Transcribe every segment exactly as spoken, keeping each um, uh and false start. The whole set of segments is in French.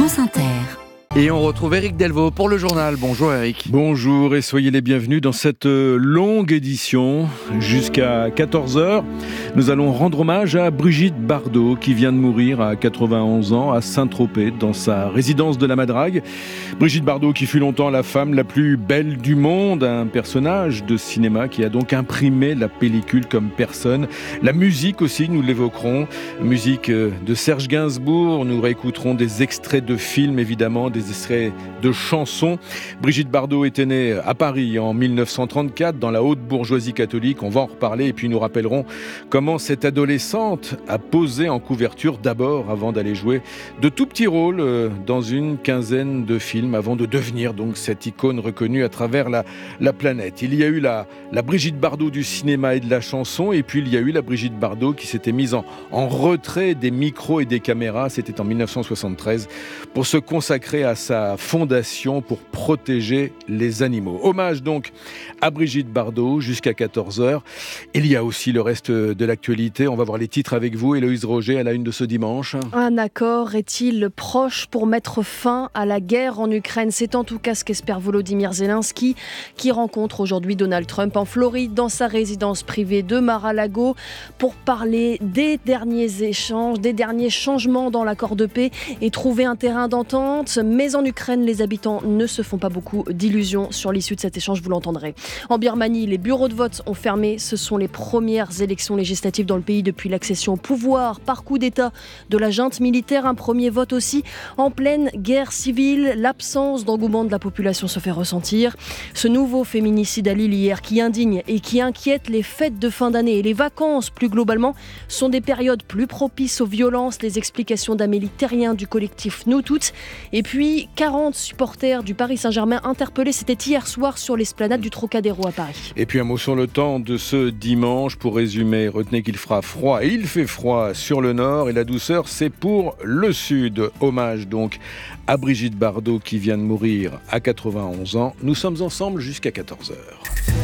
France Inter. Et on retrouve Éric Delvaux pour le journal. Bonjour Éric. Bonjour et soyez les bienvenus dans cette longue édition. Jusqu'à quatorze heures, nous allons rendre hommage à Brigitte Bardot qui vient de mourir à quatre-vingt-onze ans à Saint-Tropez dans sa résidence de la Madrague. Brigitte Bardot qui fut longtemps la femme la plus belle du monde, un personnage de cinéma qui a donc imprimé la pellicule comme personne. La musique aussi, nous l'évoquerons. Musique de Serge Gainsbourg, nous réécouterons des extraits de films évidemment, des extraits de chansons. Brigitte Bardot était née à Paris en mille neuf cent trente-quatre dans la haute bourgeoisie catholique. On va en reparler et puis nous rappellerons comment cette adolescente a posé en couverture d'abord avant d'aller jouer de tout petits rôles dans une quinzaine de films avant de devenir donc cette icône reconnue à travers la, la planète. Il y a eu la, la Brigitte Bardot du cinéma et de la chanson et puis il y a eu la Brigitte Bardot qui s'était mise en, en retrait des micros et des caméras. C'était en mille neuf cent soixante-treize pour se consacrer à sa fondation pour protéger les animaux. Hommage donc à Brigitte Bardot jusqu'à quatorze heures. Il y a aussi le reste de l'actualité. On va voir les titres avec vous. Héloïse Roger à la une de ce dimanche. Un accord est-il proche pour mettre fin à la guerre en Ukraine ? C'est en tout cas ce qu'espère Volodymyr Zelensky qui rencontre aujourd'hui Donald Trump en Floride dans sa résidence privée de Mar-a-Lago pour parler des derniers échanges, des derniers changements dans l'accord de paix et trouver un terrain d'entente. Mais en Ukraine, les habitants ne se font pas beaucoup d'illusions sur l'issue de cet échange, vous l'entendrez. En Birmanie, les bureaux de vote ont fermé. Ce sont les premières élections législatives dans le pays depuis l'accession au pouvoir par coup d'État de la junte militaire. Un premier vote aussi en pleine guerre civile. L'absence d'engouement de la population se fait ressentir. Ce nouveau féminicide à Lille hier qui indigne et qui inquiète, les fêtes de fin d'année et les vacances plus globalement sont des périodes plus propices aux violences. Les explications d'Amélie Terrien du collectif Nous Toutes. Et puis quarante supporters du Paris Saint-Germain interpellés, c'était hier soir sur l'esplanade du Trocadéro à Paris. Et puis un mot sur le temps de ce dimanche. Pour résumer, retenez qu'il fera froid. Et il fait froid sur le nord et la douceur, c'est pour le sud. Hommage donc à Brigitte Bardot qui vient de mourir à quatre-vingt-onze ans. Nous sommes ensemble jusqu'à quatorze heures.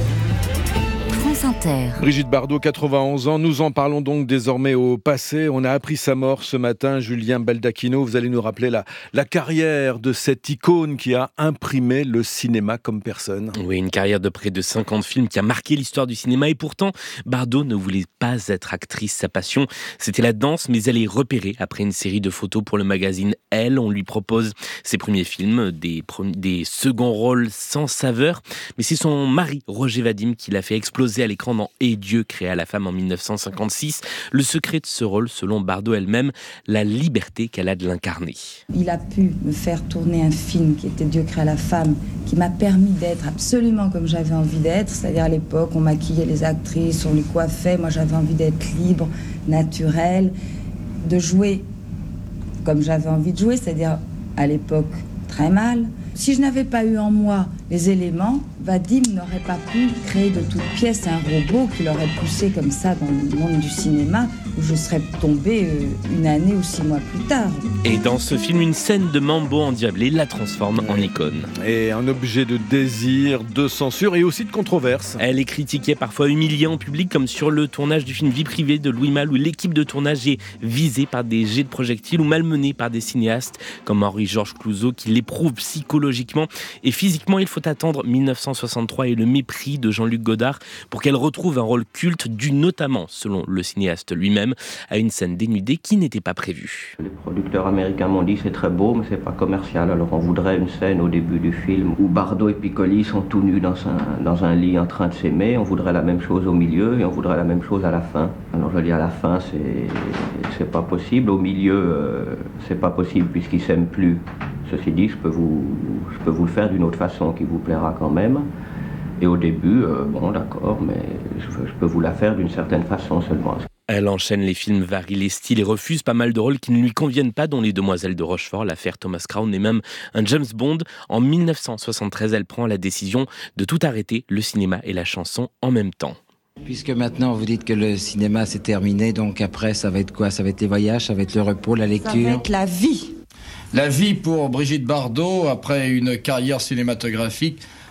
Inter. Brigitte Bardot, quatre-vingt-onze ans, nous en parlons donc désormais au passé. On a appris sa mort ce matin. Julien Baldacchino, vous allez nous rappeler la, la carrière de cette icône qui a imprimé le cinéma comme personne. Oui, une carrière de près de cinquante films qui a marqué l'histoire du cinéma et pourtant, Bardot ne voulait pas être actrice. Sa passion, c'était la danse, mais elle est repérée après une série de photos pour le magazine Elle. On lui propose ses premiers films, des, premiers, des seconds rôles sans saveur, mais c'est son mari, Roger Vadim, qui l'a fait exploser à l'écran dans Et Dieu créa la femme en mille neuf cent cinquante-six. Le secret de ce rôle, selon Bardot elle-même, la liberté qu'elle a de l'incarner. Il a pu me faire tourner un film qui était Dieu créa la femme, qui m'a permis d'être absolument comme j'avais envie d'être. C'est-à-dire à l'époque, on maquillait les actrices, on les coiffait. Moi, j'avais envie d'être libre, naturelle, de jouer comme j'avais envie de jouer, c'est-à-dire à l'époque très mal. Si je n'avais pas eu en moi les éléments, Vadim n'aurait pas pu créer de toutes pièces un robot qui l'aurait poussé comme ça dans le monde du cinéma, où je serais tombée une année ou six mois plus tard. Et dans ce film, une scène de Mambo endiablé la transforme en icône. Et un objet de désir, de censure et aussi de controverse. Elle est critiquée, parfois humiliée en public, comme sur le tournage du film Vie privée de Louis Malle, où l'équipe de tournage est visée par des jets de projectiles ou malmenée par des cinéastes comme Henri-Georges Clouzot, qui l'éprouve psychologiquement et physiquement. Il faut attendre mille neuf cent soixante-trois et le mépris de Jean-Luc Godard pour qu'elle retrouve un rôle culte dû notamment, selon le cinéaste lui-même, à une scène dénudée qui n'était pas prévue. Les producteurs américains m'ont dit c'est très beau mais c'est pas commercial, alors on voudrait une scène au début du film où Bardot et Piccoli sont tout nus dans un, dans un lit en train de s'aimer, on voudrait la même chose au milieu et on voudrait la même chose à la fin. Alors je dis à la fin c'est, c'est pas possible, au milieu euh, c'est pas possible puisqu'ils s'aiment plus. Ceci dit, je peux vous, je peux vous le faire d'une autre façon qui vous plaira quand même. Et au début, euh, bon d'accord, mais je, je peux vous la faire d'une certaine façon seulement. Elle enchaîne les films, varie les styles et refuse pas mal de rôles qui ne lui conviennent pas, dont Les Demoiselles de Rochefort, l'affaire Thomas Crown et même un James Bond. En mille neuf cent soixante-treize, elle prend la décision de tout arrêter, le cinéma et la chanson en même temps. Puisque maintenant vous dites que le cinéma c'est terminé, donc après ça va être quoi ? Ça va être les voyages, ça va être le repos, la lecture ? Ça va être la vie. La vie pour Brigitte Bardot, après une carrière cinématographique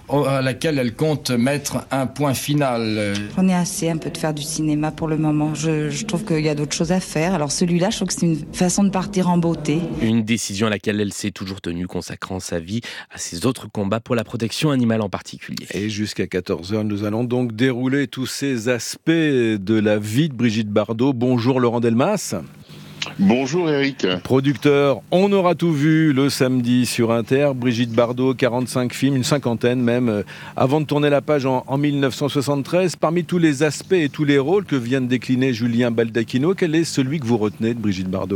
à laquelle elle compte mettre un point final. J'en ai assez un peu de faire du cinéma pour le moment. Je, je trouve qu'il y a d'autres choses à faire. Alors celui-là, je trouve que c'est une façon de partir en beauté. Une décision à laquelle elle s'est toujours tenue, consacrant sa vie à ses autres combats pour la protection animale en particulier. Et jusqu'à quatorze heures, nous allons donc dérouler tous ces aspects de la vie de Brigitte Bardot. Bonjour Laurent Delmas. Bonjour Eric. Producteur, on aura tout vu le samedi sur Inter. Brigitte Bardot, quarante-cinq films, une cinquantaine même, avant de tourner la page en, en mille neuf cent soixante-treize. Parmi tous les aspects et tous les rôles que vient de décliner Julien Baldacchino, quel est celui que vous retenez de Brigitte Bardot ?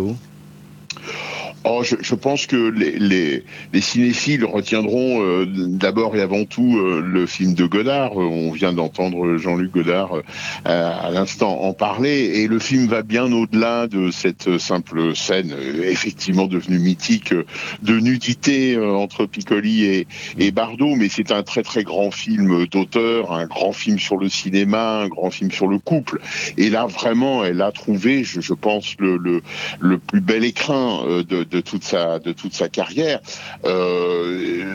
Oh, je, je pense que les, les, les cinéphiles retiendront euh, d'abord et avant tout euh, le film de Godard. On vient d'entendre Jean-Luc Godard euh, à l'instant en parler, et le film va bien au-delà de cette simple scène euh, effectivement devenue mythique euh, de nudité euh, entre Piccoli et, et Bardot, mais c'est un très très grand film d'auteur, un grand film sur le cinéma, un grand film sur le couple. Et là vraiment, elle a trouvé, je, je pense, le, le, le plus bel écrin euh, de, de de toute sa de toute sa carrière. Euh,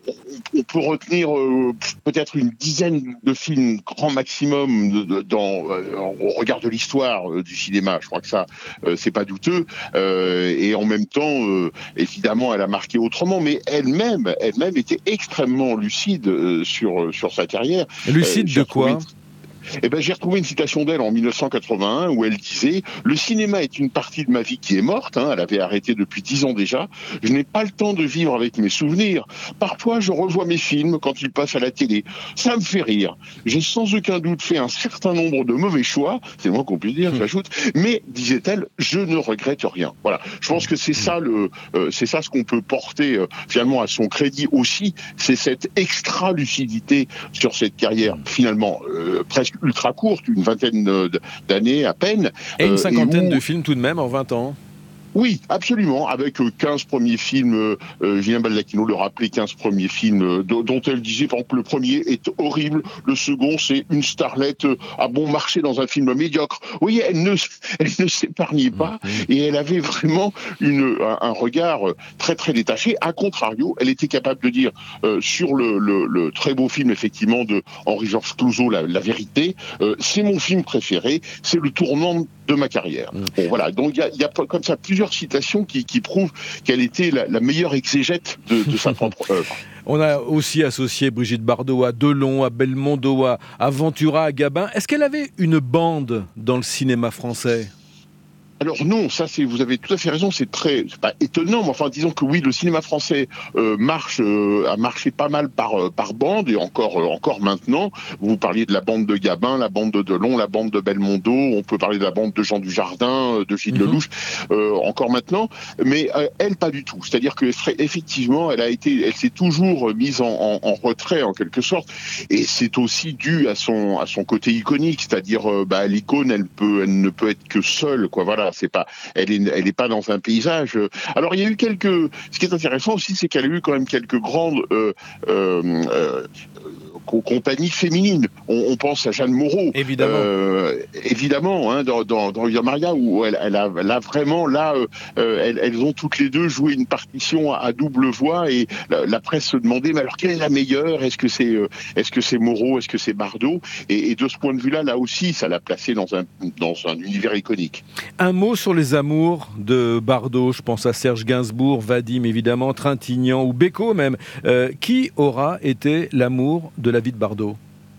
on peut retenir euh, peut-être une dizaine de films grand maximum de, de, dans euh, au regard de l'histoire euh, du cinéma. Je crois que ça euh, c'est pas douteux. Euh, et en même temps, euh, évidemment, elle a marqué autrement, mais elle-même elle-même était extrêmement lucide euh, sur sur sa carrière. Lucide euh, de quoi? Eh ben, j'ai retrouvé une citation d'elle en mille neuf cent quatre-vingt-un où elle disait « Le cinéma est une partie de ma vie qui est morte. Hein, » Elle avait arrêté depuis dix ans déjà. « Je n'ai pas le temps de vivre avec mes souvenirs. Parfois, je revois mes films quand ils passent à la télé. Ça me fait rire. J'ai sans aucun doute fait un certain nombre de mauvais choix. » C'est le moins qu'on puisse dire, j'ajoute. Mais, disait-elle, je ne regrette rien. Voilà. Je pense que c'est ça, le, euh, c'est ça ce qu'on peut porter euh, finalement à son crédit aussi. C'est cette extra-lucidité sur cette carrière finalement euh, presque ultra courte, une vingtaine d'années à peine. Et une cinquantaine euh, et où... de films tout de même en vingt ans. Oui, absolument, avec quinze premiers films, euh, Julien Baldacchino le rappelait, quinze premiers films euh, dont elle disait, par exemple, le premier est horrible, le second c'est une starlette euh, à bon marché dans un film médiocre. Vous voyez, elle ne, elle ne s'épargnait pas, mmh. et elle avait vraiment une, un, un regard très très détaché. A contrario, elle était capable de dire euh, sur le, le, le très beau film, effectivement, de Henri-Georges Clouzot, La, la vérité, euh, c'est mon film préféré, c'est le tournant de ma carrière. Mmh. Bon, voilà, donc il y a, y a comme ça plusieurs citations qui, qui prouvent qu'elle était la, la meilleure exégète de, de sa propre œuvre. On a aussi associé Brigitte Bardot à Delon, à Belmondo, à, à Ventura, à Gabin. Est-ce qu'elle avait une bande dans le cinéma français ? Alors non, ça c'est, vous avez tout à fait raison, c'est très, c'est pas étonnant, mais enfin disons que oui, le cinéma français euh, marche, euh, a marché pas mal par euh, par bande, et encore euh, encore maintenant. Vous parliez de la bande de Gabin, la bande de Delon, la bande de Belmondo, on peut parler de la bande de Jean Dujardin, de Gilles mm-hmm. Lelouch, euh, encore maintenant, mais euh, elle pas du tout. C'est-à-dire que effectivement, elle a été, elle s'est toujours mise en, en, en retrait en quelque sorte, et c'est aussi dû à son à son côté iconique, c'est-à-dire euh, bah, l'icône, elle peut, elle ne peut être que seule, quoi. Voilà. C'est pas, elle est, elle est pas dans un paysage. Alors il y a eu quelques. Ce qui est intéressant aussi, c'est qu'elle a eu quand même quelques grandes euh, euh, euh, compagnies féminines. On, on pense à Jeanne Moreau, évidemment, euh, évidemment, hein, dans dans, dans Via Maria, où elle, elle a, elle a vraiment là, euh, elles, elles ont toutes les deux joué une partition à, à double voix, et la, la presse se demandait, mais alors quelle est la meilleure ? Est-ce que c'est, euh, est-ce que c'est Moreau ? Est-ce que c'est Bardot ? et, et de ce point de vue-là, là aussi, ça l'a placé dans un dans un univers iconique. Un mot sur les amours de Bardot, je pense à Serge Gainsbourg, Vadim évidemment, Trintignant ou Bécaud même. Euh, qui aura été l'amour de la vie de Bardot ?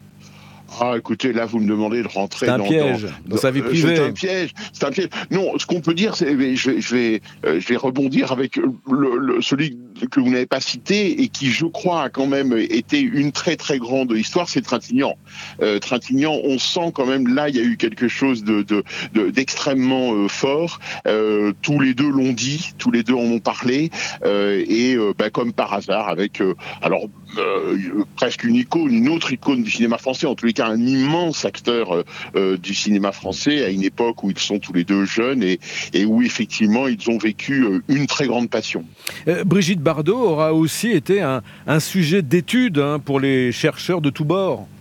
Ah, écoutez, là, vous me demandez de rentrer dans, dans, piège, dans, dans sa vie privée. C'est un piège. C'est un piège. Non, ce qu'on peut dire, c'est, je vais, je vais, je vais rebondir avec le, le, celui que vous n'avez pas cité et qui, je crois, a quand même été une très très grande histoire, c'est Trintignant. Euh, Trintignant, on sent quand même là, il y a eu quelque chose de, de, de d'extrêmement euh, fort. Euh, tous les deux l'ont dit, tous les deux en ont parlé, euh, et euh, bah, comme par hasard, avec euh, alors euh, presque une icône, une autre icône du cinéma français, en tous les cas un immense acteur euh, du cinéma français à une époque où ils sont tous les deux jeunes et, et où effectivement ils ont vécu euh, une très grande passion. Euh, Brigitte Bardot aura aussi été un, un sujet d'étude hein, pour les chercheurs de tous bords.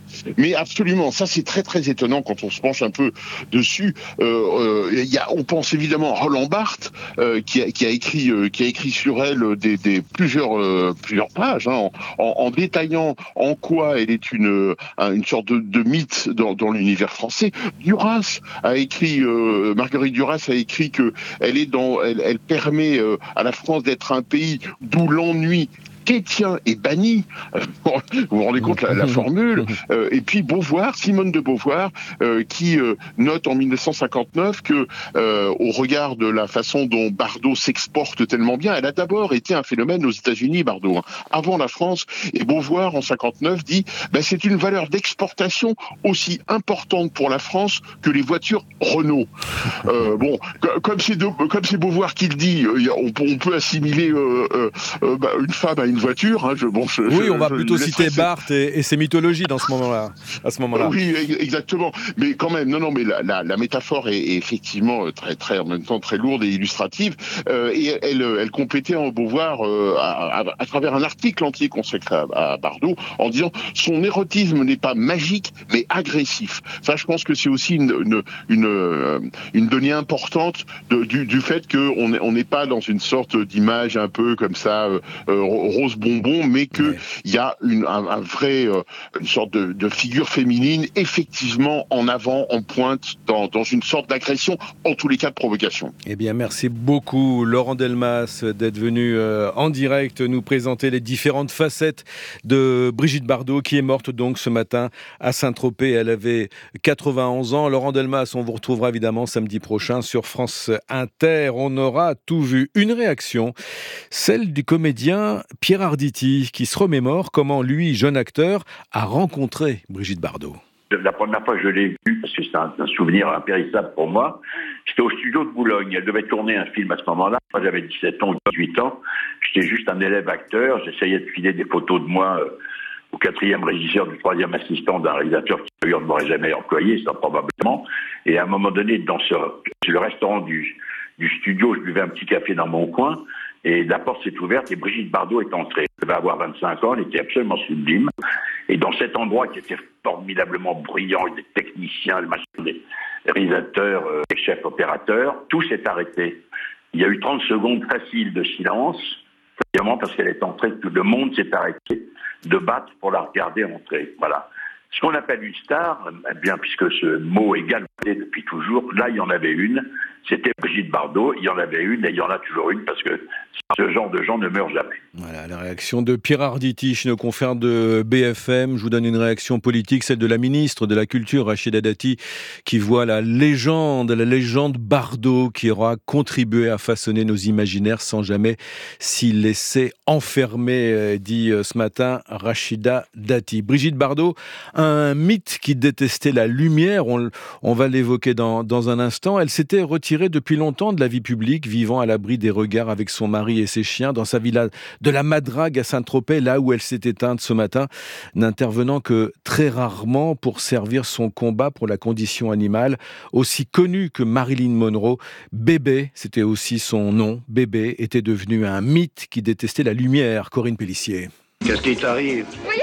Mais absolument, ça c'est très très étonnant quand on se penche un peu dessus. Euh, euh, y a, on pense évidemment à Roland Barthes euh, qui, a, qui a écrit euh, qui a écrit sur elle des, des plusieurs euh, plusieurs pages hein, en, en détaillant en quoi elle est une une sorte de, de mythe dans, dans l'univers français. Duras a écrit euh, Marguerite Duras a écrit que elle est dans elle, elle permet euh, à la France d'être un pays d'où l'ennui chrétien est banni. Vous vous rendez compte la, la formule. Euh, et puis Beauvoir, Simone de Beauvoir, euh, qui euh, note en mille neuf cent cinquante-neuf que, euh, au regard de la façon dont Bardot s'exporte tellement bien, elle a d'abord été un phénomène aux États-Unis, Bardot, hein, avant la France. Et Beauvoir, en cinquante-neuf, dit ben, c'est une valeur d'exportation aussi importante pour la France que les voitures Renault. Euh, bon, comme c'est, de, comme c'est Beauvoir qui le dit, on, on peut assimiler euh, euh, euh, bah, une femme à une voiture. Hein, je, bon, je, oui, je, on va je plutôt citer Barthes et, et ses mythologies dans ce moment-là, à ce moment-là. Oui, exactement. Mais quand même, non, non, mais la, la, la métaphore est, est effectivement très, très, en même temps très lourde et illustrative. Euh, et elle, elle complétait en Beauvoir euh, à, à, à travers un article entier consacré à, à Bardot en disant son érotisme n'est pas magique mais agressif. Ça, je pense que c'est aussi une, une, une, une donnée importante de, du, du fait qu'on on n'est pas dans une sorte d'image un peu comme ça. Euh, rose bonbon, mais qu'il ouais. y a une, un, un vrai, euh, une sorte de, de figure féminine, effectivement en avant, en pointe, dans, dans une sorte d'agression, en tous les cas de provocation. Eh bien, merci beaucoup Laurent Delmas d'être venu euh, en direct nous présenter les différentes facettes de Brigitte Bardot, qui est morte donc ce matin à Saint-Tropez. Elle avait quatre-vingt-onze ans. Laurent Delmas, on vous retrouvera évidemment samedi prochain sur France Inter. On aura tout vu. Une réaction, celle du comédien Pierre Arditi, qui se remémore comment lui, jeune acteur, a rencontré Brigitte Bardot. La première fois que je l'ai vue, parce que c'est un, un souvenir impérissable pour moi, c'était au studio de Boulogne. Elle devait tourner un film à ce moment-là. Moi, j'avais dix-sept ans, dix-huit ans. J'étais juste un élève acteur. J'essayais de filer des photos de moi euh, au quatrième régisseur, du troisième assistant d'un réalisateur qui d'ailleurs ne m'aurait jamais employé, ça probablement. Et à un moment donné, dans ce, le restaurant du, du studio, je buvais un petit café dans mon coin. Et la porte s'est ouverte et Brigitte Bardot est entrée. Elle devait avoir vingt-cinq ans, elle était absolument sublime. Et dans cet endroit qui était formidablement bruyant, des techniciens, des réalisateurs, euh, des chefs opérateurs, tout s'est arrêté. Il y a eu trente secondes faciles de silence, évidemment parce qu'elle est entrée, tout le monde s'est arrêté de battre pour la regarder entrer. Voilà. Ce qu'on appelle une star, eh bien, puisque ce mot est galvaudé depuis toujours, là il y en avait une, c'était Brigitte Bardot, il y en avait une et il y en a toujours une parce que ce genre de gens ne meurent jamais. Voilà, la réaction de Pierre Arditi chez nos confrères de B F M. Je vous donne une réaction politique, celle de la ministre de la Culture, Rachida Dati, qui voit la légende, la légende Bardot qui aura contribué à façonner nos imaginaires sans jamais s'y laisser enfermer, dit ce matin Rachida Dati. Brigitte Bardot, un mythe qui détestait la lumière, on, on va l'évoquer dans, dans un instant. Elle s'était retirée depuis longtemps de la vie publique, vivant à l'abri des regards avec son mari et ses chiens dans sa villa de la Madrague à Saint-Tropez, là où elle s'est éteinte ce matin, n'intervenant que très rarement pour servir son combat pour la condition animale. Aussi connue que Marilyn Monroe, Bébé, c'était aussi son nom. Bébé était devenu un mythe qui détestait la lumière. Corinne Pélissier. Qu'est-ce qui t'arrive ?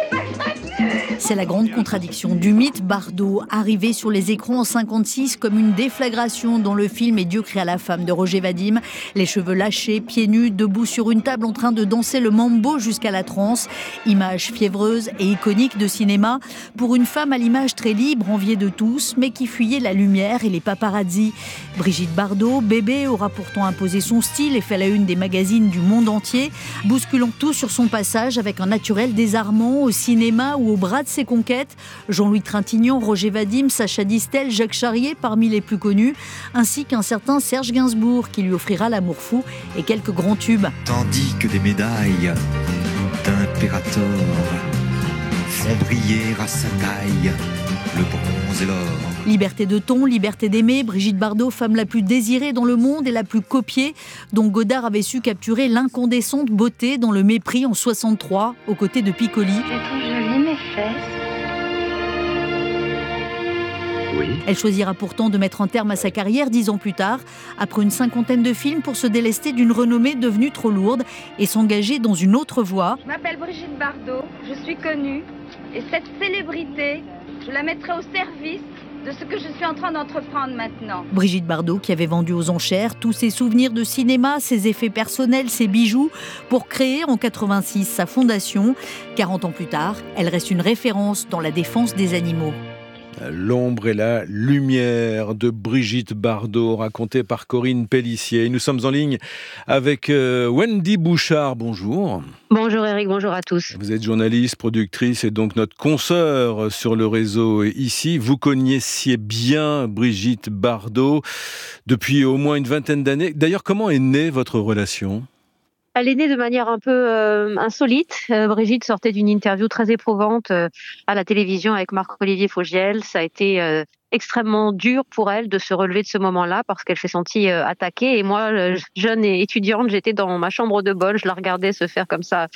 C'est la grande contradiction du mythe Bardot, arrivé sur les écrans en cinquante-six comme une déflagration dans le film Et Dieu créa la femme de Roger Vadim. Les cheveux lâchés, pieds nus, debout sur une table en train de danser le mambo jusqu'à la transe. Image fiévreuse et iconique de cinéma pour une femme à l'image très libre, enviée de tous, mais qui fuyait la lumière et les paparazzis. Brigitte Bardot, Bébé, aura pourtant imposé son style et fait la une des magazines du monde entier, bousculant tout sur son passage avec un naturel désarmant au cinéma ou au bras de ses conquêtes. Jean-Louis Trintignant, Roger Vadim, Sacha Distel, Jacques Charrier parmi les plus connus, ainsi qu'un certain Serge Gainsbourg qui lui offrira L'amour fou et quelques grands tubes. Tandis que des médailles d'impérator font briller à sa taille le bronze et l'or. Liberté de ton, liberté d'aimer, Brigitte Bardot, femme la plus désirée dans le monde et la plus copiée, dont Godard avait su capturer l'incandescente beauté dans Le Mépris en soixante-trois, aux côtés de Piccoli. Elles sont jolies mes fesses. Oui. Elle choisira pourtant de mettre un terme à sa carrière dix ans plus tard, après une cinquantaine de films pour se délester d'une renommée devenue trop lourde et s'engager dans une autre voie. Je m'appelle Brigitte Bardot, je suis connue, et cette célébrité Je la mettrai au service de ce que je suis en train d'entreprendre maintenant. Brigitte Bardot qui avait vendu aux enchères tous ses souvenirs de cinéma, ses effets personnels, ses bijoux, pour créer en quatre-vingt-six sa fondation. quarante ans plus tard, elle reste une référence dans la défense des animaux. L'ombre et la lumière de Brigitte Bardot, racontée par Corinne Pellissier. Nous sommes en ligne avec euh, Wendy Bouchard. Bonjour. Bonjour Eric, bonjour à tous. Vous êtes journaliste, productrice et donc notre consoeur sur le réseau ici. Vous connaissiez bien Brigitte Bardot depuis au moins une vingtaine d'années. D'ailleurs, comment est née votre relation ? Elle est née de manière un peu euh, insolite. Euh, Brigitte sortait d'une interview très éprouvante euh, à la télévision avec Marc-Olivier Fogiel. Ça a été euh, extrêmement dur pour elle de se relever de ce moment-là parce qu'elle s'est sentie euh, attaquée. Et moi, euh, jeune et étudiante, j'étais dans ma chambre de bonne. Je la regardais se faire comme ça,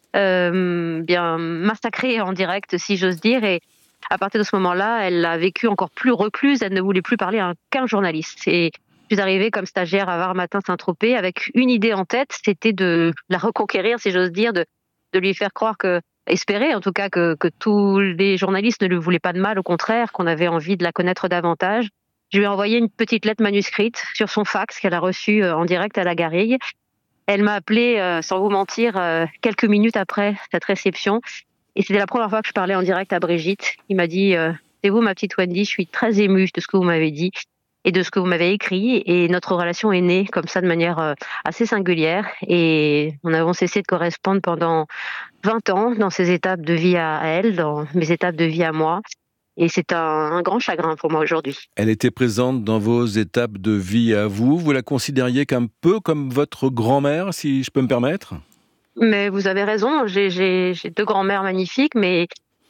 euh, bien massacrer en direct, si j'ose dire. Et à partir de ce moment-là, elle a vécu encore plus recluse. Elle ne voulait plus parler à aucun journaliste. Et je suis arrivée comme stagiaire à Var-Matin-Saint-Tropez avec une idée en tête, c'était de la reconquérir, si j'ose dire, de, de lui faire croire que, espérer en tout cas que, que tous les journalistes ne lui voulaient pas de mal, au contraire, qu'on avait envie de la connaître davantage. Je lui ai envoyé une petite lettre manuscrite sur son fax qu'elle a reçue en direct à la Garrigue. Elle m'a appelée, euh, sans vous mentir, euh, quelques minutes après cette réception. Et c'était la première fois que je parlais en direct à Brigitte. Il m'a dit euh, « C'est vous ma petite Wendy, je suis très émue de ce que vous m'avez dit. » et de ce que vous m'avez écrit, et notre relation est née comme ça de manière euh, assez singulière, et on avons cessé de correspondre pendant vingt ans dans ses étapes de vie à elle, dans mes étapes de vie à moi, et c'est un, un grand chagrin pour moi aujourd'hui. Elle était présente dans vos étapes de vie à vous, vous la considériez un peu comme votre grand-mère, si je peux me permettre ? Mais vous avez raison, j'ai, j'ai, j'ai deux grand-mères magnifiques, mais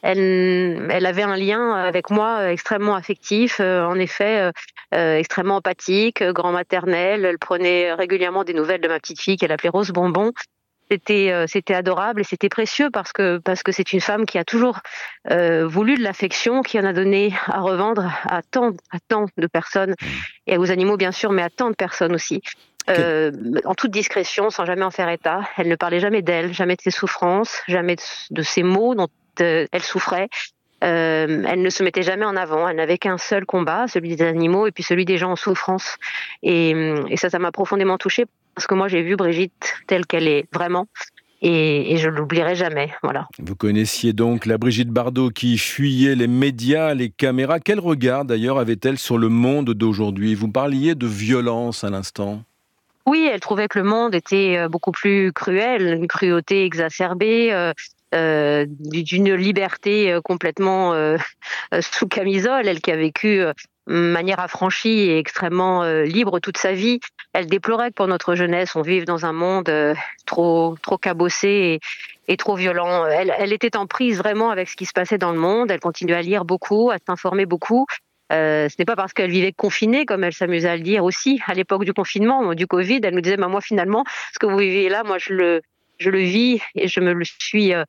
Elle, elle avait un lien avec moi extrêmement affectif, euh, en effet euh, extrêmement empathique, grand maternel. Elle prenait régulièrement des nouvelles de ma petite fille qu'elle appelait Rose Bonbon. C'était, euh, c'était adorable et c'était précieux parce que, parce que c'est une femme qui a toujours euh, voulu de l'affection, qui en a donné à revendre à tant, à tant de personnes, et aux animaux bien sûr, mais à tant de personnes aussi. Euh, en toute discrétion, sans jamais en faire état. Elle ne parlait jamais d'elle, jamais de ses souffrances, jamais de, de ses maux dont elle souffrait. Euh, elle ne se mettait jamais en avant. Elle n'avait qu'un seul combat, celui des animaux et puis celui des gens en souffrance. Et, et ça, ça m'a profondément touchée parce que moi, j'ai vu Brigitte telle qu'elle est vraiment. Et, et je ne l'oublierai jamais. Voilà. Vous connaissiez donc la Brigitte Bardot qui fuyait les médias, les caméras. Quel regard d'ailleurs avait-elle sur le monde d'aujourd'hui ? Vous parliez de violence à l'instant. Oui, elle trouvait que le monde était beaucoup plus cruel, une cruauté exacerbée, euh, euh, d'une liberté complètement euh, sous camisole. Elle qui a vécu de manière affranchie et extrêmement euh, libre toute sa vie. Elle déplorait que pour notre jeunesse, on vive dans un monde euh, trop, trop cabossé et, et trop violent. Elle, elle était en prise vraiment avec ce qui se passait dans le monde. Elle continuait à lire beaucoup, à s'informer beaucoup. Euh, ce n'est pas parce qu'elle vivait confinée, comme elle s'amusait à le dire aussi, à l'époque du confinement, du Covid, elle nous disait bah, « moi finalement, ce que vous vivez là, moi je le, je le vis et je me le suis, euh,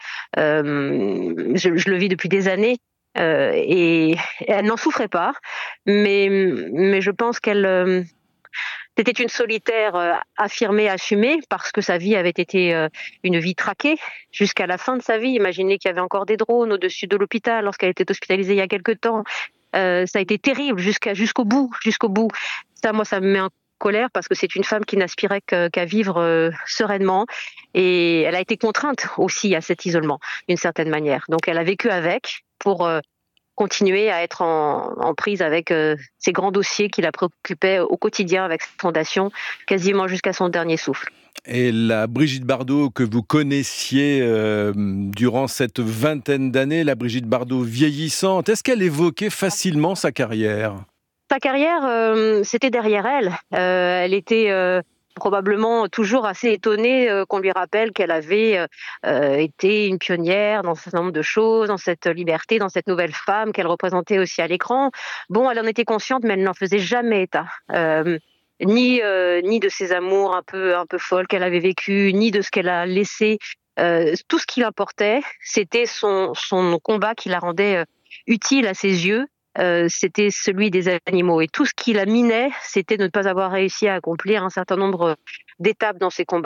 euh, je, je le vis depuis des années. Euh, et, et elle n'en souffrait pas, mais, mais je pense qu'elle... Euh, C'était une solitaire euh, affirmée, assumée, parce que sa vie avait été euh, une vie traquée jusqu'à la fin de sa vie. Imaginez qu'il y avait encore des drones au-dessus de l'hôpital lorsqu'elle était hospitalisée il y a quelque temps. Euh, ça a été terrible jusqu'à, jusqu'au bout, jusqu'au bout. Ça, moi, ça me met en colère parce que c'est une femme qui n'aspirait qu'à, qu'à vivre euh, sereinement, et elle a été contrainte aussi à cet isolement, d'une certaine manière. Donc, elle a vécu avec pour euh, continuer à être en, en prise avec euh, ces grands dossiers qui la préoccupaient au quotidien avec cette fondation, quasiment jusqu'à son dernier souffle. Et la Brigitte Bardot que vous connaissiez euh, durant cette vingtaine d'années, la Brigitte Bardot vieillissante, est-ce qu'elle évoquait facilement sa carrière ? Sa carrière, euh, c'était derrière elle. Euh, elle était... Euh, probablement toujours assez étonnée euh, qu'on lui rappelle qu'elle avait euh, été une pionnière dans un certain nombre de choses, dans cette liberté, dans cette nouvelle femme qu'elle représentait aussi à l'écran. Bon, elle en était consciente, mais elle n'en faisait jamais état. Euh, ni euh, ni de ses amours un peu un peu folles qu'elle avait vécues, ni de ce qu'elle a laissé. Euh, tout ce qui l'importait, c'était son son combat qui la rendait euh, utile à ses yeux. Euh, c'était celui des animaux. Et tout ce qui la minait, c'était de ne pas avoir réussi à accomplir un certain nombre d'étapes dans ses combats.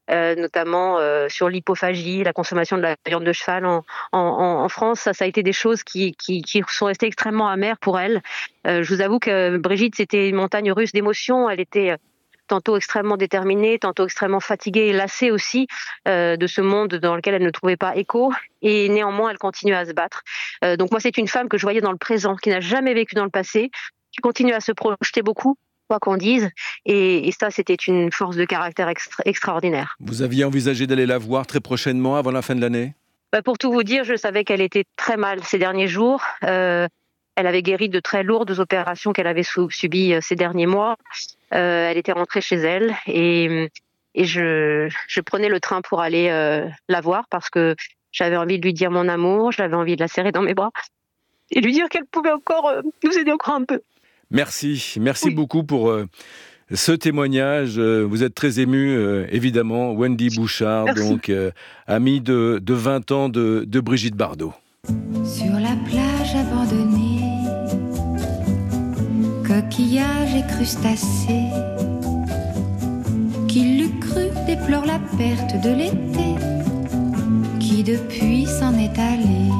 euh, notamment euh, sur l'hypophagie, la consommation de la viande de cheval en, en, en France. Ça, ça a été des choses qui, qui, qui sont restées extrêmement amères pour elle. Euh, je vous avoue que Brigitte, c'était une montagne russe d'émotions. Elle était tantôt extrêmement déterminée, tantôt extrêmement fatiguée et lassée aussi euh, de ce monde dans lequel elle ne trouvait pas écho. Et néanmoins, elle continue à se battre. Euh, donc moi, c'est une femme que je voyais dans le présent, qui n'a jamais vécu dans le passé, qui continue à se projeter beaucoup, quoi qu'on dise. Et, et ça, c'était une force de caractère extra- extraordinaire. Vous aviez envisagé d'aller la voir très prochainement, avant la fin de l'année ? Bah, pour tout vous dire, je savais qu'elle était très mal ces derniers jours. Euh, elle avait guéri de très lourdes opérations qu'elle avait sou- subies ces derniers mois. Euh, elle était rentrée chez elle et, et je, je prenais le train pour aller euh, la voir parce que j'avais envie de lui dire mon amour, j'avais envie de la serrer dans mes bras et lui dire qu'elle pouvait encore euh, nous aider encore un peu. Merci, merci oui. beaucoup pour euh, ce témoignage. Euh, vous êtes très émue, euh, évidemment. Wendy Bouchard, merci. donc euh, amie de, de vingt ans de, de Brigitte Bardot. Sur la plage abandonnée, coquillages et crustacés, qui l'eût cru déplore la perte de l'été, qui depuis s'en est allé.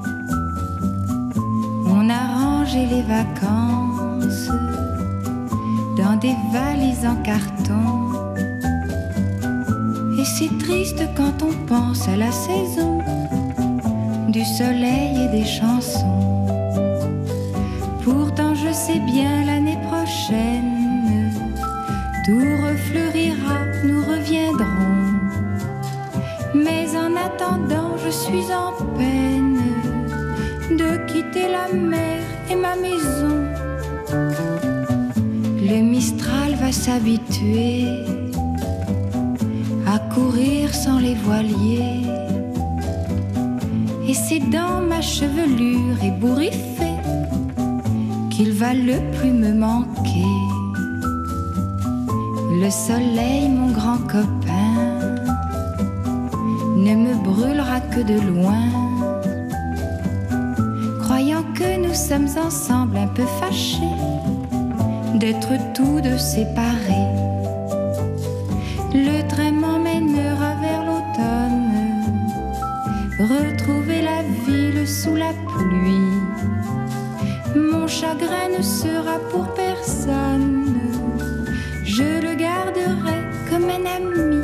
On a rangé les vacances dans des valises en carton, et c'est triste quand on pense à la saison du soleil et des chansons. Pourtant je sais bien l'année prochaine tout refleurira, nous reviendrons. Mais en attendant je suis en peine de quitter la mer et ma maison. Le Mistral va s'habituer à courir sans les voiliers, et c'est dans ma chevelure ébouriffée qu'il va le plus me manquer. Le soleil, mon grand copain, ne me brûlera que de loin, croyant que nous sommes ensemble un peu fâchés d'être tous deux séparés. Le train m'emmènera vers l'automne, retrouver la ville sous la pluie. Mon chagrin ne sera pour personne, je le garderai comme un ami.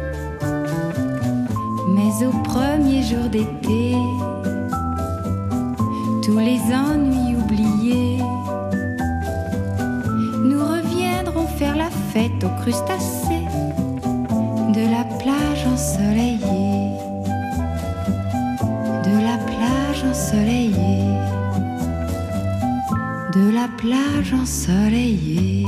Mais au premier jour d'été, tous les ennuis oubliés, nous reviendrons faire la fête aux crustacés de la plage ensoleillée, de la plage ensoleillée, de la plage ensoleillée.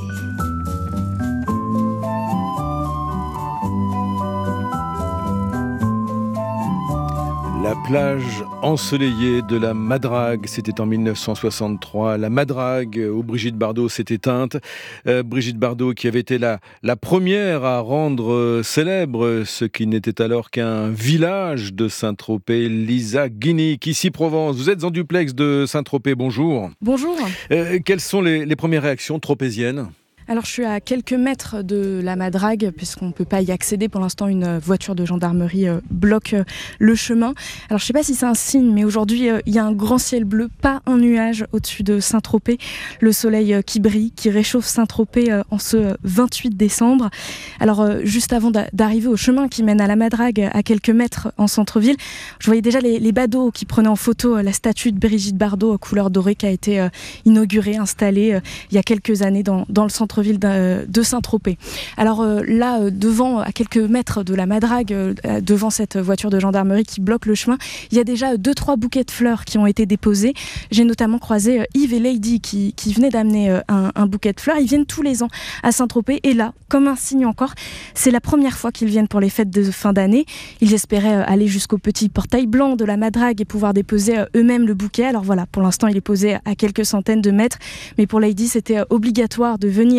La plage ensoleillée de la Madrague, c'était en dix-neuf cent soixante-trois. La Madrague, où Brigitte Bardot s'est éteinte. Euh, Brigitte Bardot qui avait été la, la première à rendre euh, célèbre ce qui n'était alors qu'un village de Saint-Tropez, Lisa Guinic, ici Provence. Vous êtes en duplex de Saint-Tropez, bonjour. Bonjour. Euh, quelles sont les, les premières réactions tropéziennes ? Alors je suis à quelques mètres de la Madrague puisqu'on ne peut pas y accéder. Pour l'instant, une voiture de gendarmerie euh, bloque euh, le chemin. Alors je ne sais pas si c'est un signe, mais aujourd'hui, euh, il y a un grand ciel bleu, pas un nuage au-dessus de Saint-Tropez. Le soleil euh, qui brille, qui réchauffe Saint-Tropez euh, en ce vingt-huit décembre. Alors euh, juste avant d'a- d'arriver au chemin qui mène à la Madrague, à quelques mètres en centre-ville, je voyais déjà les, les badauds qui prenaient en photo euh, la statue de Brigitte Bardot couleur dorée qui a été euh, inaugurée, installée euh, il y a quelques années dans, dans le centre ville de Saint-Tropez. Alors euh, là, euh, devant, à quelques mètres de la Madrague, euh, devant cette voiture de gendarmerie qui bloque le chemin, il y a déjà deux, trois bouquets de fleurs qui ont été déposés. J'ai notamment croisé euh, Yves et Lady qui, qui venaient d'amener euh, un, un bouquet de fleurs. Ils viennent tous les ans à Saint-Tropez et là, comme un signe encore, c'est la première fois qu'ils viennent pour les fêtes de fin d'année. Ils espéraient euh, aller jusqu'au petit portail blanc de la Madrague et pouvoir déposer euh, eux-mêmes le bouquet. Alors voilà, pour l'instant, il est posé à quelques centaines de mètres, mais pour Lady, c'était euh, obligatoire de venir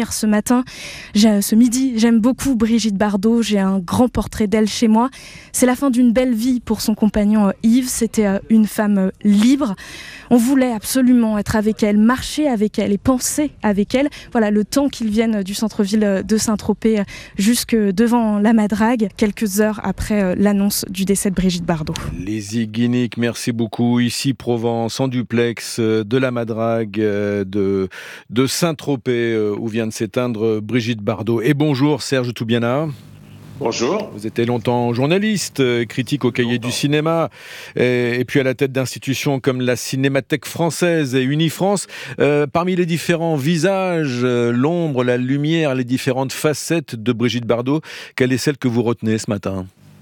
lire ce matin, j'ai, ce midi. J'aime beaucoup Brigitte Bardot, j'ai un grand portrait d'elle chez moi. C'est la fin d'une belle vie pour son compagnon Yves, c'était une femme libre. On voulait absolument être avec elle, marcher avec elle et penser avec elle. Voilà, le temps qu'ils viennent du centre-ville de Saint-Tropez jusque devant la Madrague, quelques heures après l'annonce du décès de Brigitte Bardot. Les Guinic, merci beaucoup. Ici Provence, en duplex de la Madrague de, de Saint-Tropez où vient de s'éteindre Brigitte Bardot. Et bonjour Serge Toubiana. Bonjour. Vous étiez longtemps journaliste, critique au Cahier du cinéma, et, et puis à la tête d'institutions comme la Cinémathèque française et Unifrance. Euh, parmi les différents visages, euh, l'ombre, la lumière, les différentes facettes de Brigitte Bardot, quelle est celle que vous retenez ce matin ?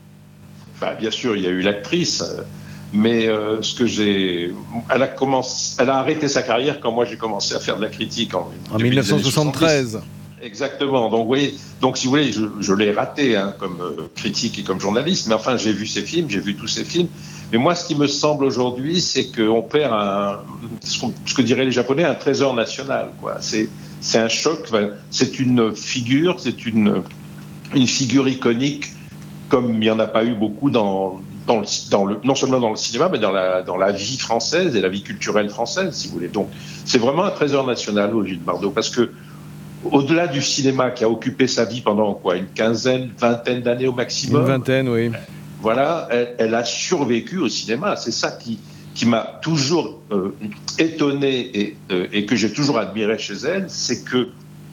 Bah, bien sûr, il y a eu l'actrice, mais euh, ce que j'ai, elle a commencé, elle a arrêté sa carrière quand moi j'ai commencé à faire de la critique en, en dix-neuf cent soixante-treize. Exactement. Donc, vous voyez, donc si vous voulez, je, je l'ai raté hein, comme euh, critique et comme journaliste, mais enfin, j'ai vu ses films, j'ai vu tous ses films. Mais moi, ce qui me semble aujourd'hui, c'est qu'on perd un, ce que diraient les Japonais, un trésor national, quoi. C'est, c'est un choc. Enfin, c'est une figure, c'est une, une figure iconique, comme il n'y en a pas eu beaucoup dans, dans, le, dans le, non seulement dans le cinéma, mais dans la, dans la vie française et la vie culturelle française, si vous voulez. Donc, c'est vraiment un trésor national, Brigitte Bardot, parce que au-delà du cinéma qui a occupé sa vie pendant quoi, une quinzaine, vingtaine d'années au maximum. Une vingtaine, oui. Voilà, elle, elle a survécu au cinéma. C'est ça qui, qui m'a toujours euh, étonné et, euh, et que j'ai toujours admiré chez elle, c'est que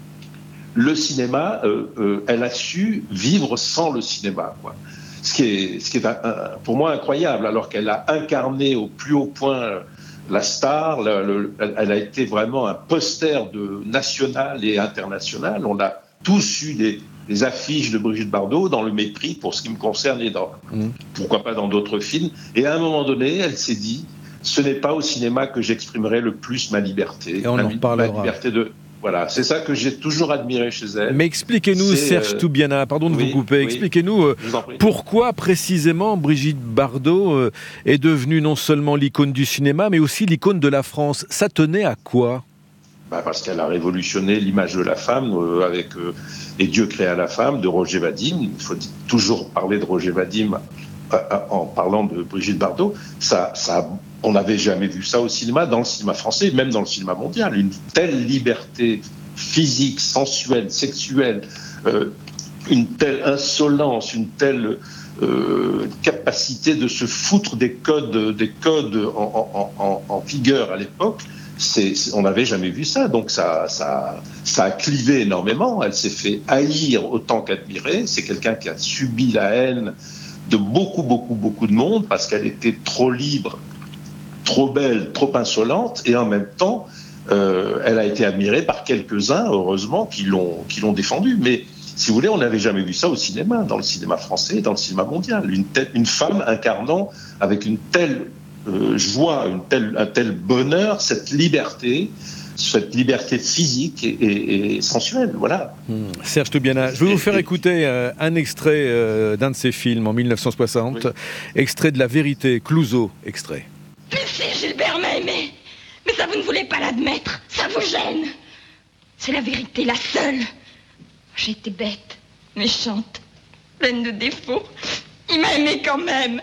le cinéma, euh, euh, elle a su vivre sans le cinéma, quoi. Ce qui est, ce qui est un, un, pour moi incroyable, alors qu'elle a incarné au plus haut point la star, le, le, elle a été vraiment un poster de national et international. On a tous eu des, des affiches de Brigitte Bardot dans le mépris pour ce qui me concerne et dans, mmh. pourquoi pas dans d'autres films. Et à un moment donné, elle s'est dit, ce n'est pas au cinéma que j'exprimerai le plus ma liberté. Et on ma, en reparlera. Ma liberté de... Voilà, c'est ça que j'ai toujours admiré chez elle. Mais expliquez-nous, c'est, Serge euh... Toubiana, pardon de oui, vous couper, oui, expliquez-nous euh, pourquoi précisément Brigitte Bardot euh, est devenue non seulement l'icône du cinéma, mais aussi l'icône de la France. Ça tenait à quoi ? Bah parce qu'elle a révolutionné l'image de la femme euh, avec euh, Et Dieu créa la femme de Roger Vadim. Il faut toujours parler de Roger Vadim euh, en parlant de Brigitte Bardot. Ça, ça On n'avait jamais vu ça au cinéma, dans le cinéma français, même dans le cinéma mondial. Une telle liberté physique, sensuelle, sexuelle, euh, une telle insolence, une telle euh, capacité de se foutre des codes, des codes en, en, en, en vigueur à l'époque. C'est, c'est, on n'avait jamais vu ça, donc ça, ça, ça a clivé énormément. Elle s'est fait haïr autant qu'admirer. C'est quelqu'un qui a subi la haine de beaucoup, beaucoup, beaucoup de monde parce qu'elle était trop libre, trop belle, trop insolente, et en même temps, euh, elle a été admirée par quelques-uns, heureusement, qui l'ont, qui l'ont défendue. Mais si vous voulez, on n'avait jamais vu ça au cinéma, dans le cinéma français et dans le cinéma mondial. Une, telle, une femme incarnant avec une telle euh, joie, une telle, un tel bonheur, cette liberté, cette liberté physique et, et, et sensuelle, voilà. Mmh. Serge Toubiana, je vais vous faire écouter euh, un extrait euh, d'un de ses films en dix-neuf cent soixante, oui. Extrait de La Vérité, Clouzot, extrait. Merci Gilbert m'a aimé, mais ça vous ne voulez pas l'admettre, ça vous gêne. C'est la vérité, la seule. J'ai été bête, méchante, pleine de défauts. Il m'a aimé quand même.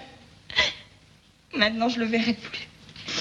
Maintenant je le verrai plus.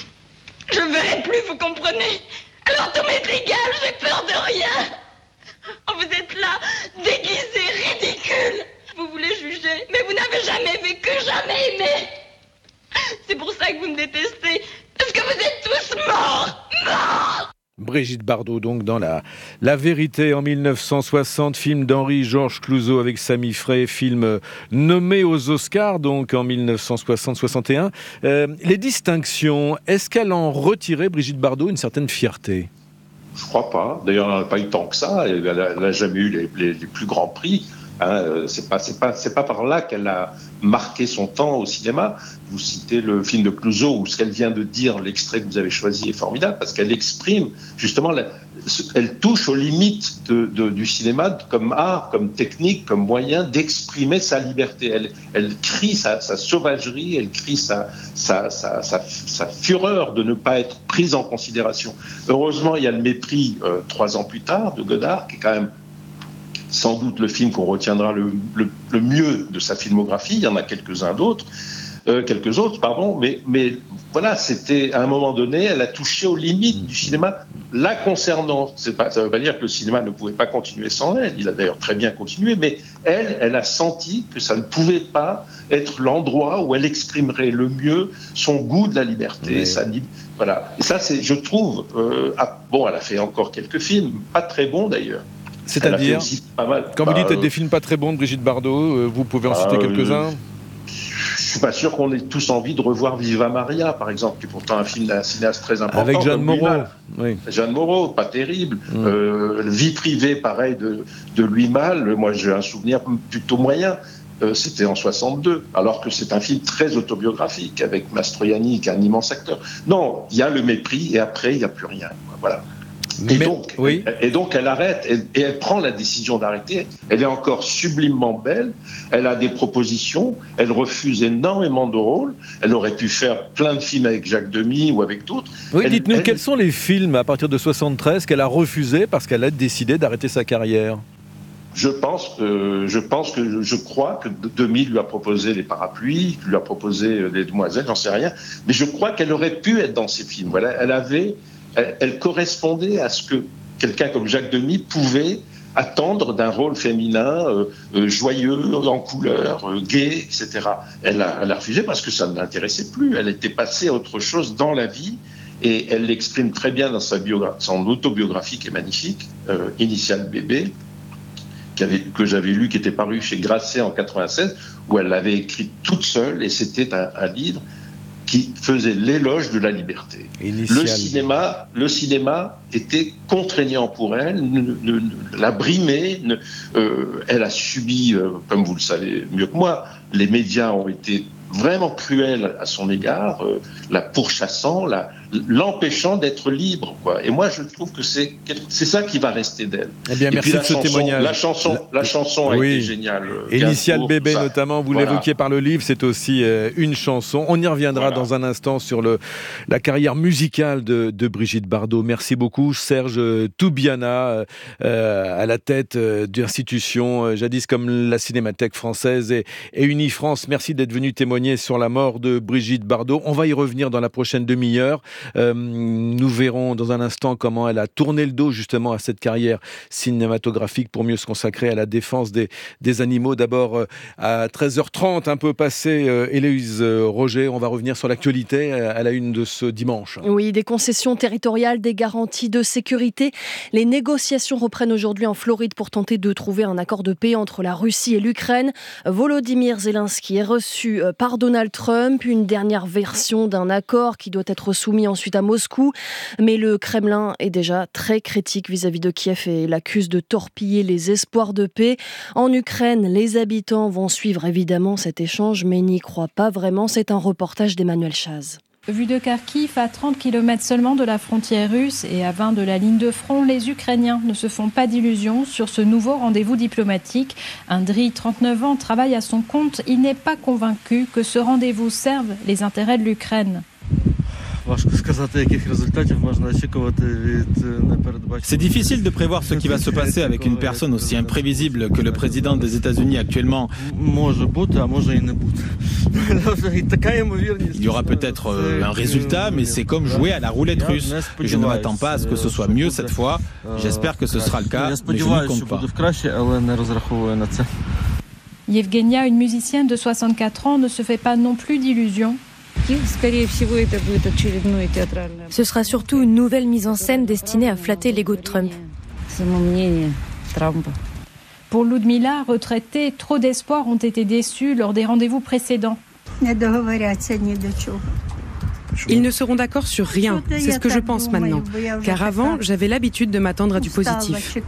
Je le verrai plus, vous comprenez? Alors tout m'est égal, j'ai peur de rien. Oh, vous êtes là, déguisé, ridicule. Vous voulez juger, mais vous n'avez jamais vécu, jamais aimé. C'est pour ça que vous me détestez, parce que vous êtes tous morts, morts. Brigitte Bardot, donc, dans la, la Vérité en dix-neuf cent soixante, film d'Henri-Georges Clouzot avec Sami Frey, film nommé aux Oscars, donc en dix-neuf cent soixante soixante et un. Euh, les distinctions, est-ce qu'elle en retirait, Brigitte Bardot, une certaine fierté ? Je crois pas. D'ailleurs, elle n'a pas eu tant que ça. Elle n'a jamais eu les, les, les plus grands prix. Hein, c'est pas, c'est pas, c'est pas par là qu'elle a marqué son temps au cinéma. Vous citez le film de Clouzot où ce qu'elle vient de dire, l'extrait que vous avez choisi est formidable parce qu'elle exprime justement, la, elle touche aux limites de, de, du cinéma comme art, comme technique, comme moyen d'exprimer sa liberté. Elle, elle crie sa, sa sauvagerie, elle crie sa, sa, sa, sa, sa fureur de ne pas être prise en considération. Heureusement, il y a le mépris euh, trois ans plus tard de Godard qui est quand même sans doute le film qu'on retiendra le, le, le mieux de sa filmographie. Il y en a quelques-uns d'autres, euh, quelques autres, pardon, mais, mais voilà, c'était à un moment donné, elle a touché aux limites du cinéma. La concernant, c'est pas, ça ne veut pas dire que le cinéma ne pouvait pas continuer sans elle. Il a d'ailleurs très bien continué, mais elle, elle a senti que ça ne pouvait pas être l'endroit où elle exprimerait le mieux son goût de la liberté. Oui. Sa, voilà. Et ça, c'est, je trouve, euh, ah, bon, elle a fait encore quelques films, pas très bons d'ailleurs. C'est-à-dire, quand vous dites bah, des films pas très bons de Brigitte Bardot, vous pouvez en bah, citer quelques-uns ? Je suis pas sûr qu'on ait tous envie de revoir Viva Maria, par exemple, qui est pourtant un film d'un cinéaste très important. Avec Jeanne Moreau. Oui. Jeanne Moreau, pas terrible. Mmh. Euh, Vie privée, pareil, de, de Louis Malle. Moi, j'ai un souvenir plutôt moyen. Euh, c'était en soixante-deux, alors que c'est un film très autobiographique, avec Mastroianni, qui est un immense acteur. Non, il y a le mépris, et après, il n'y a plus rien. Voilà. Et, Mais, donc, oui. et donc, elle arrête, et, et elle prend la décision d'arrêter. Elle est encore sublimement belle, elle a des propositions, elle refuse énormément de rôles, elle aurait pu faire plein de films avec Jacques Demy ou avec d'autres. Oui, elle, dites-nous, elle... quels sont les films à partir de soixante-treize qu'elle a refusés parce qu'elle a décidé d'arrêter sa carrière ? Je pense que, je pense que, je crois que Demy lui a proposé Les Parapluies, lui a proposé Les Demoiselles, j'en sais rien, mais je crois qu'elle aurait pu être dans ces films. Voilà, elle avait... Elle, elle correspondait à ce que quelqu'un comme Jacques Demy pouvait attendre d'un rôle féminin euh, euh, joyeux, en couleur, euh, gai, et cetera. Elle a, elle a refusé parce que ça ne l'intéressait plus. Elle était passée à autre chose dans la vie et elle l'exprime très bien dans sa biographie, son autobiographie qui est magnifique, euh, Initial bébé, qui avait, que j'avais lu, qui était paru chez Grasset en quatre-vingt-seize, où elle l'avait écrit toute seule et c'était un, un livre qui faisait l'éloge de la liberté. Initial. Le cinéma, le cinéma était contraignant pour elle, ne, ne, ne, la brimait. Ne, euh, elle a subi, euh, comme vous le savez mieux que moi, les médias ont été vraiment cruels à son égard, euh, la pourchassant, la, l'empêchant d'être libre, quoi. Et moi, je trouve que c'est, c'est ça qui va rester d'elle. Eh bien, et merci puis, de ce chanson, témoignage. La chanson, la, la chanson a oui. été géniale. Initial bébé, ça. Notamment, vous voilà. l'évoquiez par le livre, c'est aussi euh, une chanson. On y reviendra voilà. dans un instant sur le, la carrière musicale de, de Brigitte Bardot. Merci beaucoup, Serge Toubiana, euh, à la tête euh, d'institutions euh, jadis comme la Cinémathèque française et, et Unifrance. Merci d'être venu témoigner sur la mort de Brigitte Bardot. On va y revenir dans la prochaine demi-heure. Euh, nous verrons dans un instant comment elle a tourné le dos justement à cette carrière cinématographique pour mieux se consacrer à la défense des, des animaux. D'abord euh, à treize heures trente, un peu passé, euh, Héloïse euh, Roger, on va revenir sur l'actualité à la une de ce dimanche. Oui, des concessions territoriales, des garanties de sécurité. Les négociations reprennent aujourd'hui en Floride pour tenter de trouver un accord de paix entre la Russie et l'Ukraine. Volodymyr Zelensky est reçu euh, par Donald Trump, une dernière version d'un accord qui doit être soumis ensuite à Moscou. Mais le Kremlin est déjà très critique vis-à-vis de Kiev et l'accuse de torpiller les espoirs de paix. En Ukraine, les habitants vont suivre évidemment cet échange, mais n'y croient pas vraiment. C'est un reportage d'Emmanuel Chaz. Vu de Kharkiv, à trente kilomètres seulement de la frontière russe et à vingt de la ligne de front, les Ukrainiens ne se font pas d'illusions sur ce nouveau rendez-vous diplomatique. Andriy, trente-neuf ans, travaille à son compte. Il n'est pas convaincu que ce rendez-vous serve les intérêts de l'Ukraine. C'est difficile de prévoir ce qui va se passer avec une personne aussi imprévisible que le président des États-Unis actuellement. Il y aura peut-être un résultat, mais c'est comme jouer à la roulette russe. Je ne m'attends pas à ce que ce soit mieux cette fois. J'espère que ce sera le cas, mais je n'y compte pas. Yevgenia, une musicienne de soixante-quatre ans, ne se fait pas non plus d'illusions. Ce sera surtout une nouvelle mise en scène destinée à flatter l'ego de Trump. Pour Ludmila, retraitée, trop d'espoirs ont été déçus lors des rendez-vous précédents. Ils ne seront d'accord sur rien, c'est ce que je pense maintenant. Car avant, j'avais l'habitude de m'attendre à du positif.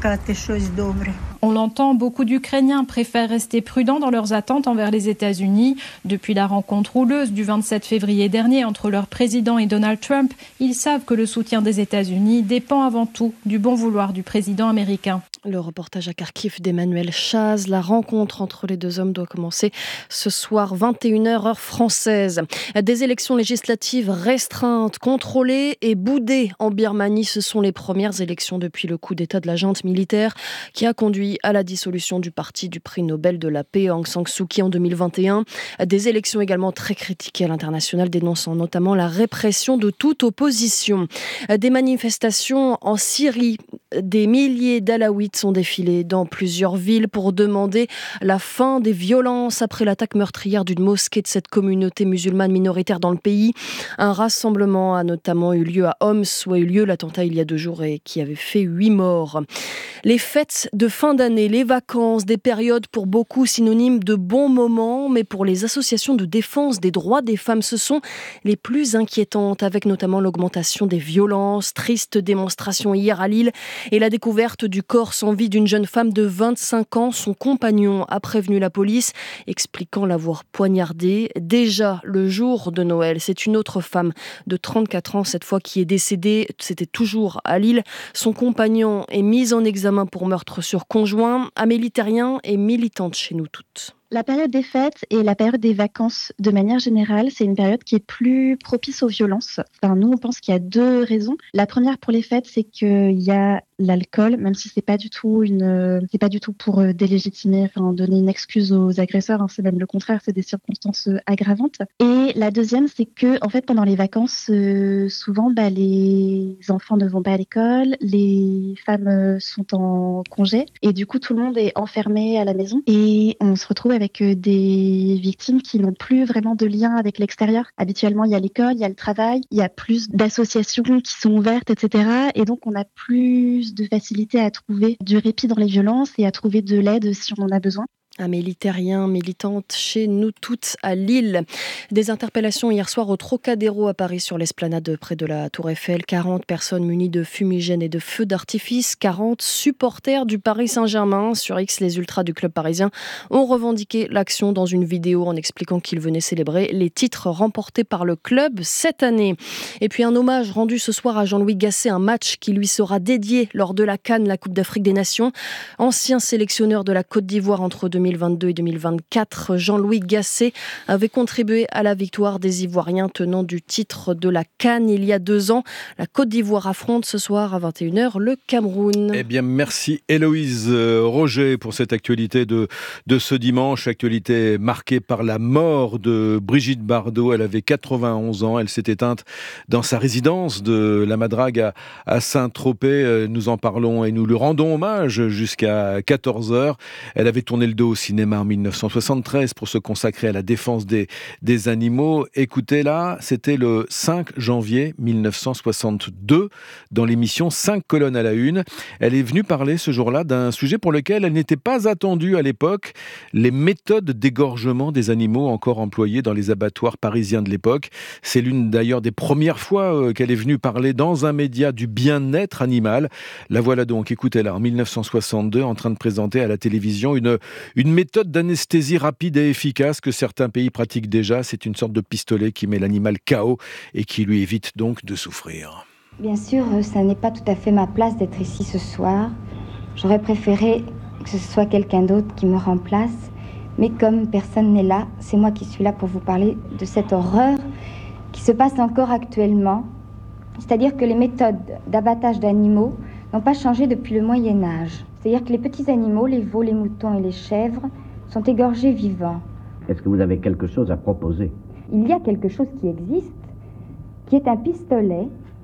On l'entend, beaucoup d'Ukrainiens préfèrent rester prudents dans leurs attentes envers les États-Unis. Depuis la rencontre houleuse du vingt-sept février dernier entre leur président et Donald Trump, ils savent que le soutien des États-Unis dépend avant tout du bon vouloir du président américain. Le reportage à Kharkiv d'Emmanuel Chaz. La rencontre entre les deux hommes doit commencer ce soir, vingt et une heures, heure française. Des élections législatives restreintes, contrôlées et boudées en Birmanie. Ce sont les premières élections depuis le coup d'État de la junte militaire qui a conduit à la dissolution du parti du prix Nobel de la paix Aung San Suu Kyi en deux mille vingt et un. Des élections également très critiquées à l'international, dénonçant notamment la répression de toute opposition. Des manifestations en Syrie. Des milliers d'Alaouites sont défilés dans plusieurs villes pour demander la fin des violences après l'attaque meurtrière d'une mosquée de cette communauté musulmane minoritaire dans le pays. Un rassemblement a notamment eu lieu à Homs, où a eu lieu l'attentat il y a deux jours et qui avait fait huit morts. Les fêtes de fin d'année, les vacances, des périodes pour beaucoup synonymes de bons moments, mais pour les associations de défense des droits des femmes, ce sont les plus inquiétantes, avec notamment l'augmentation des violences, triste démonstration hier à Lille, et la découverte du corps sans vie d'une jeune femme de vingt-cinq ans. Son compagnon a prévenu la police, expliquant l'avoir poignardée. Déjà le jour de Noël, c'est une autre femme de trente-quatre ans, cette fois, qui est décédée. C'était toujours à Lille. Son compagnon est mis en examen pour meurtre sur conjoint. Amélie Terrien est militante chez Nous Toutes. La période des fêtes et la période des vacances, de manière générale, c'est une période qui est plus propice aux violences. Enfin, nous, on pense qu'il y a deux raisons. La première pour les fêtes, c'est qu'il y a l'alcool, même si c'est pas du tout une, c'est pas du tout pour délégitimer, enfin donner une excuse aux agresseurs. Hein, c'est même le contraire, c'est des circonstances aggravantes. Et la deuxième, c'est que en fait, pendant les vacances, euh, souvent, bah, les enfants ne vont pas à l'école, les femmes sont en congé, et du coup, tout le monde est enfermé à la maison, et on se retrouve avec des victimes qui n'ont plus vraiment de lien avec l'extérieur. Habituellement, il y a l'école, il y a le travail, il y a plus d'associations qui sont ouvertes, et cetera. Et donc, on a plus de facilité à trouver du répit dans les violences et à trouver de l'aide si on en a besoin. Amélie Terrien, militante chez Nous Toutes à Lille. Des interpellations hier soir au Trocadéro à Paris sur l'esplanade près de la Tour Eiffel. quarante personnes munies de fumigènes et de feux d'artifice. quarante supporters du Paris Saint-Germain. Sur X, les ultras du club parisien ont revendiqué l'action dans une vidéo en expliquant qu'ils venaient célébrer les titres remportés par le club cette année. Et puis un hommage rendu ce soir à Jean-Louis Gasset, un match qui lui sera dédié lors de la CAN, la Coupe d'Afrique des Nations. Ancien sélectionneur de la Côte d'Ivoire entre deux mille vingt-deux et deux mille vingt-quatre, Jean-Louis Gasset avait contribué à la victoire des Ivoiriens tenant du titre de la CAN il y a deux ans. La Côte d'Ivoire affronte ce soir à vingt et une heures le Cameroun. Eh bien, merci Héloïse Roger pour cette actualité de, de ce dimanche. Actualité marquée par la mort de Brigitte Bardot. Elle avait quatre-vingt-onze ans. Elle s'est éteinte dans sa résidence de la Madrague à, à Saint-Tropez. Nous en parlons et nous lui rendons hommage jusqu'à quatorze heures. Elle avait tourné le dos au cinéma en mille neuf cent soixante-treize pour se consacrer à la défense des, des animaux. Écoutez là, c'était le cinq janvier mille neuf cent soixante-deux dans l'émission cinq colonnes à la une. Elle est venue parler ce jour-là d'un sujet pour lequel elle n'était pas attendue à l'époque, les méthodes d'égorgement des animaux encore employées dans les abattoirs parisiens de l'époque. C'est l'une d'ailleurs des premières fois qu'elle est venue parler dans un média du bien-être animal. La voilà donc, écoutez-la, en mille neuf cent soixante-deux, en train de présenter à la télévision une, une méthode d'anesthésie rapide et efficace que certains pays pratiquent déjà. C'est une sorte de pistolet qui met l'animal K O et qui lui évite donc de souffrir. Bien sûr, ça n'est pas tout à fait ma place d'être ici ce soir. J'aurais préféré que ce soit quelqu'un d'autre qui me remplace. Mais comme personne n'est là, c'est moi qui suis là pour vous parler de cette horreur qui se passe encore actuellement. C'est-à-dire que les méthodes d'abattage d'animaux n'ont pas changé depuis le Moyen-Âge. C'est-à-dire que les petits animaux, les veaux, les moutons et les chèvres, sont égorgés vivants. Est-ce que vous avez quelque chose à proposer ? Il y a quelque chose qui existe, qui est un pistolet,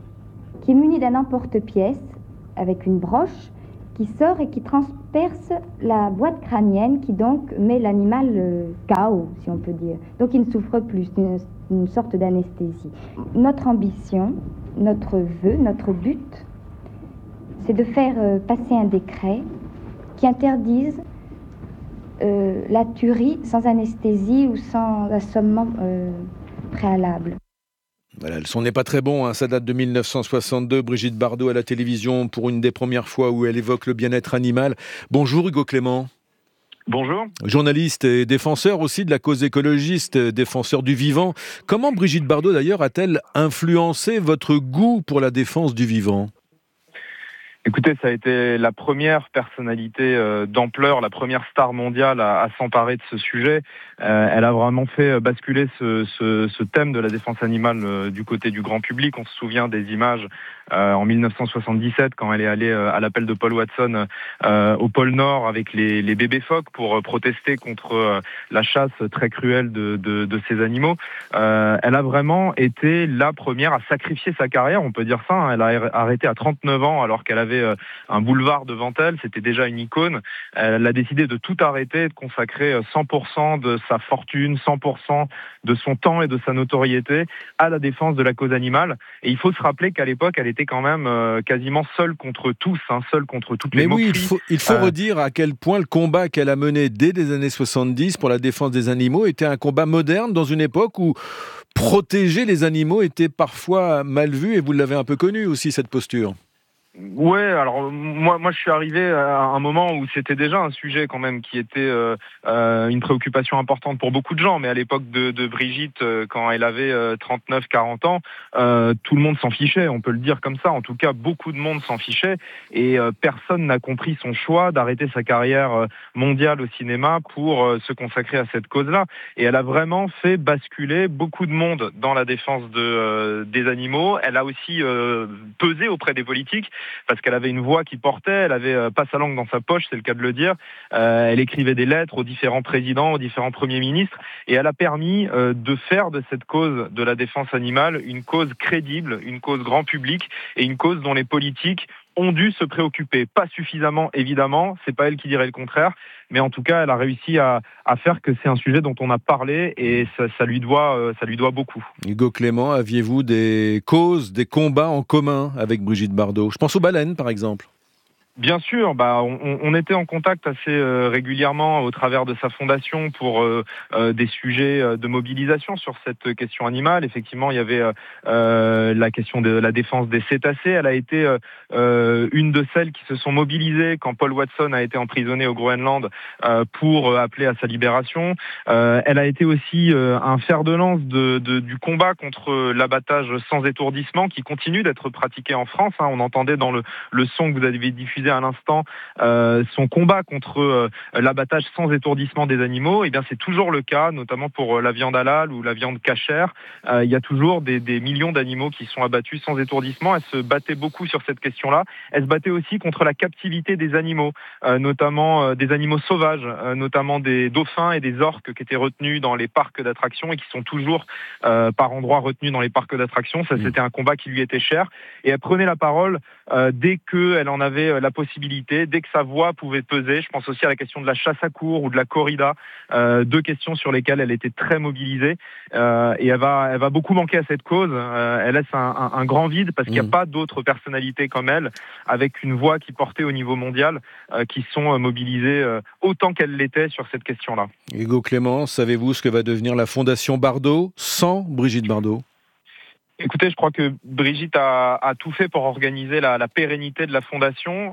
qui est muni d'un emporte-pièce, avec une broche, qui sort et qui transperce la boîte crânienne, qui donc met l'animal euh, K O, si on peut dire. Donc il ne souffre plus, c'est une, une sorte d'anesthésie. Notre ambition, notre vœu, notre but, c'est de faire euh, passer un décret qui interdise euh, la tuerie sans anesthésie ou sans assommement euh, préalable. Voilà, le son n'est pas très bon, hein. Ça date de mille neuf cent soixante-deux. Brigitte Bardot à la télévision pour une des premières fois où elle évoque le bien-être animal. Bonjour Hugo Clément. Bonjour. Journaliste et défenseur aussi de la cause écologiste, défenseur du vivant. Comment Brigitte Bardot d'ailleurs a-t-elle influencé votre goût pour la défense du vivant ? Écoutez, ça a été la première personnalité euh, d'ampleur, la première star mondiale à, à s'emparer de ce sujet. Euh, elle a vraiment fait basculer ce, ce, ce thème de la défense animale euh, du côté du grand public. On se souvient des images euh, en mille neuf cent soixante-dix-sept quand elle est allée euh, à l'appel de Paul Watson euh, au pôle Nord avec les, les bébés phoques pour euh, protester contre euh, la chasse très cruelle de, de, de ces animaux. Euh, elle a vraiment été la première à sacrifier sa carrière, on peut dire ça. Hein. Elle a arrêté à trente-neuf ans alors qu'elle avait un boulevard devant elle, c'était déjà une icône. Elle a décidé de tout arrêter, de consacrer cent pour cent de sa fortune, cent pour cent de son temps et de sa notoriété à la défense de la cause animale. Et il faut se rappeler qu'à l'époque, elle était quand même euh, quasiment seule contre tous, hein, seule contre toutes Mais les oui, moqueries. il faut, il faut Euh, redire à quel point le combat qu'elle a mené dès les années soixante-dix pour la défense des animaux était un combat moderne dans une époque où protéger les animaux était parfois mal vu, et vous l'avez un peu connu aussi, cette posture. Ouais, alors moi, moi je suis arrivé à un moment où c'était déjà un sujet quand même qui était euh, euh, une préoccupation importante pour beaucoup de gens, mais à l'époque de, de Brigitte, euh, quand elle avait euh, trente-neuf quarante ans, euh, tout le monde s'en fichait, on peut le dire comme ça. En tout cas, beaucoup de monde s'en fichait et euh, personne n'a compris son choix d'arrêter sa carrière euh, mondiale au cinéma pour euh, se consacrer à cette cause-là. Et elle a vraiment fait basculer beaucoup de monde dans la défense de, euh, des animaux. Elle a aussi euh, pesé auprès des politiques, parce qu'elle avait une voix qui portait, elle avait euh, pas sa langue dans sa poche, c'est le cas de le dire. Euh, elle écrivait des lettres aux différents présidents, aux différents premiers ministres, et elle a permis euh, de faire de cette cause de la défense animale une cause crédible, une cause grand public, et une cause dont les politiques ont dû se préoccuper. Pas suffisamment, évidemment, c'est pas elle qui dirait le contraire, mais en tout cas, elle a réussi à, à faire que c'est un sujet dont on a parlé, et ça, ça lui doit, euh, ça lui doit beaucoup. Hugo Clément, aviez-vous des causes, des combats en commun avec Brigitte Bardot ? Je pense aux baleines, par exemple. Bien sûr, bah on, on était en contact assez euh, régulièrement au travers de sa fondation pour euh, euh, des sujets euh, de mobilisation sur cette question animale. Effectivement, il y avait euh, la question de la défense des cétacés. Elle a été euh, une de celles qui se sont mobilisées quand Paul Watson a été emprisonné au Groenland euh, pour appeler à sa libération. Euh, elle a été aussi euh, un fer de lance de, de, du combat contre l'abattage sans étourdissement qui continue d'être pratiqué en France. Hein. On entendait dans le, le son que vous avez diffusé à l'instant euh, son combat contre euh, l'abattage sans étourdissement des animaux. Et bien c'est toujours le cas, notamment pour euh, la viande halal ou la viande cachère. Euh, il y a toujours des, des millions d'animaux qui sont abattus sans étourdissement. Elle se battait beaucoup sur cette question-là. Elle se battait aussi contre la captivité des animaux, euh, notamment euh, des animaux sauvages, euh, notamment des dauphins et des orques qui étaient retenus dans les parcs d'attractions et qui sont toujours euh, par endroits retenus dans les parcs d'attractions. Ça, c'était un combat qui lui était cher. Et elle prenait la parole euh, dès qu'elle en avait euh, la possibilité, dès que sa voix pouvait peser. Je pense aussi à la question de la chasse à courre ou de la corrida, euh, deux questions sur lesquelles elle était très mobilisée. Euh, et elle va, elle va beaucoup manquer à cette cause. Euh, elle laisse un, un, un grand vide parce qu'il n'y a pas d'autres personnalités comme elle, avec une voix qui portait au niveau mondial, euh, qui sont euh, mobilisées euh, autant qu'elle l'était sur cette question-là. Hugo Clément, savez-vous ce que va devenir la Fondation Bardot sans Brigitte Bardot ? Écoutez, je crois que Brigitte a, a tout fait pour organiser la, la pérennité de la fondation.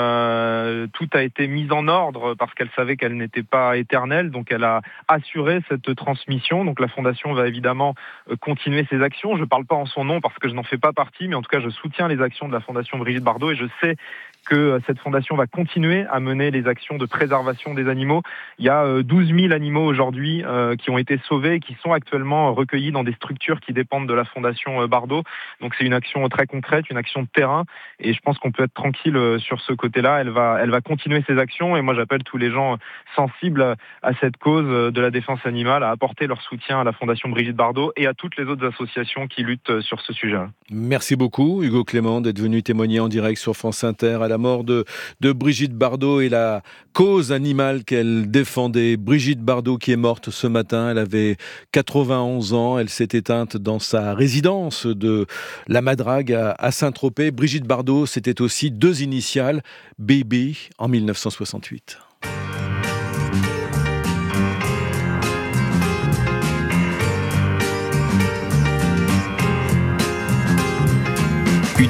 Euh, tout a été mis en ordre parce qu'elle savait qu'elle n'était pas éternelle, donc elle a assuré cette transmission. Donc la fondation va évidemment continuer ses actions. Je ne parle pas en son nom parce que je n'en fais pas partie, mais en tout cas je soutiens les actions de la Fondation Brigitte Bardot et je sais que cette fondation va continuer à mener les actions de préservation des animaux. Il y a douze mille animaux aujourd'hui euh, qui ont été sauvés et qui sont actuellement recueillis dans des structures qui dépendent de la Fondation Bardot. Donc c'est une action très concrète, une action de terrain et je pense qu'on peut être tranquille sur ce côté-là. Elle va, elle va continuer ses actions et moi j'appelle tous les gens sensibles à cette cause de la défense animale à apporter leur soutien à la Fondation Brigitte Bardot et à toutes les autres associations qui luttent sur ce sujet. Merci beaucoup Hugo Clément d'être venu témoigner en direct sur France Inter à la mort de, de Brigitte Bardot et la cause animale qu'elle défendait. Brigitte Bardot qui est morte ce matin, elle avait quatre-vingt-onze ans, elle s'est éteinte dans sa résidence de la Madrague à, à Saint-Tropez. Brigitte Bardot, c'était aussi deux initiales, Baby en mille neuf cent soixante-huit.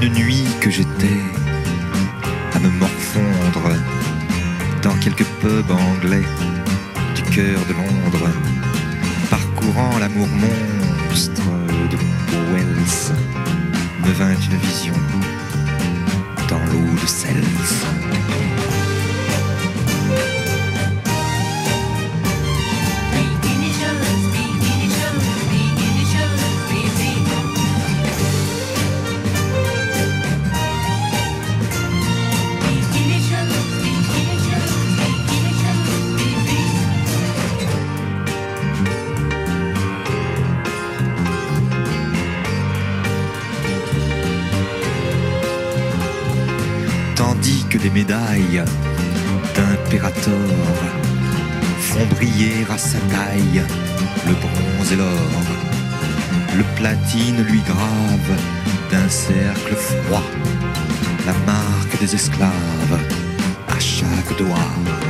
une nuit que j'étais à me morfondre dans quelques pubs anglais du cœur de Londres, parcourant l'amour monstre de Wells, me vint une vision dans l'eau de Cels. Que les médailles d'impérator font briller à sa taille le bronze et l'or. Le platine lui grave d'un cercle froid la marque des esclaves à chaque doigt.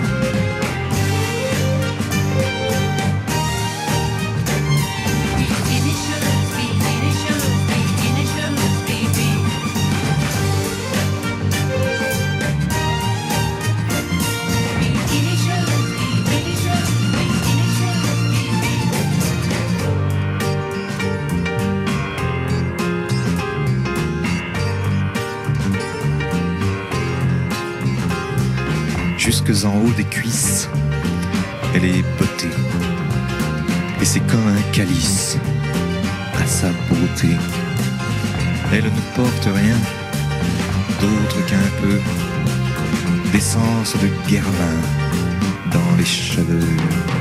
Jusque en haut des cuisses, elle est beauté, et c'est comme un calice à sa beauté. Elle ne porte rien d'autre qu'un peu d'essence de guermin dans les cheveux.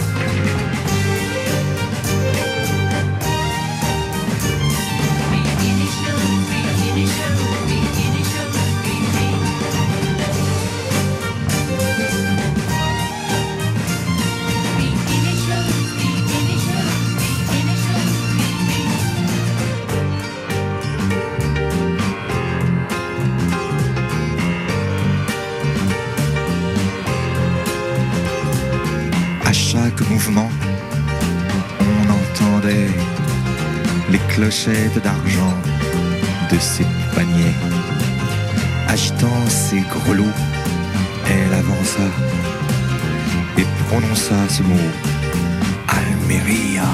Chaque mouvement, on entendait les clochettes d'argent de ses paniers. Agitant ses grelots, elle avança et prononça ce mot, Almeria.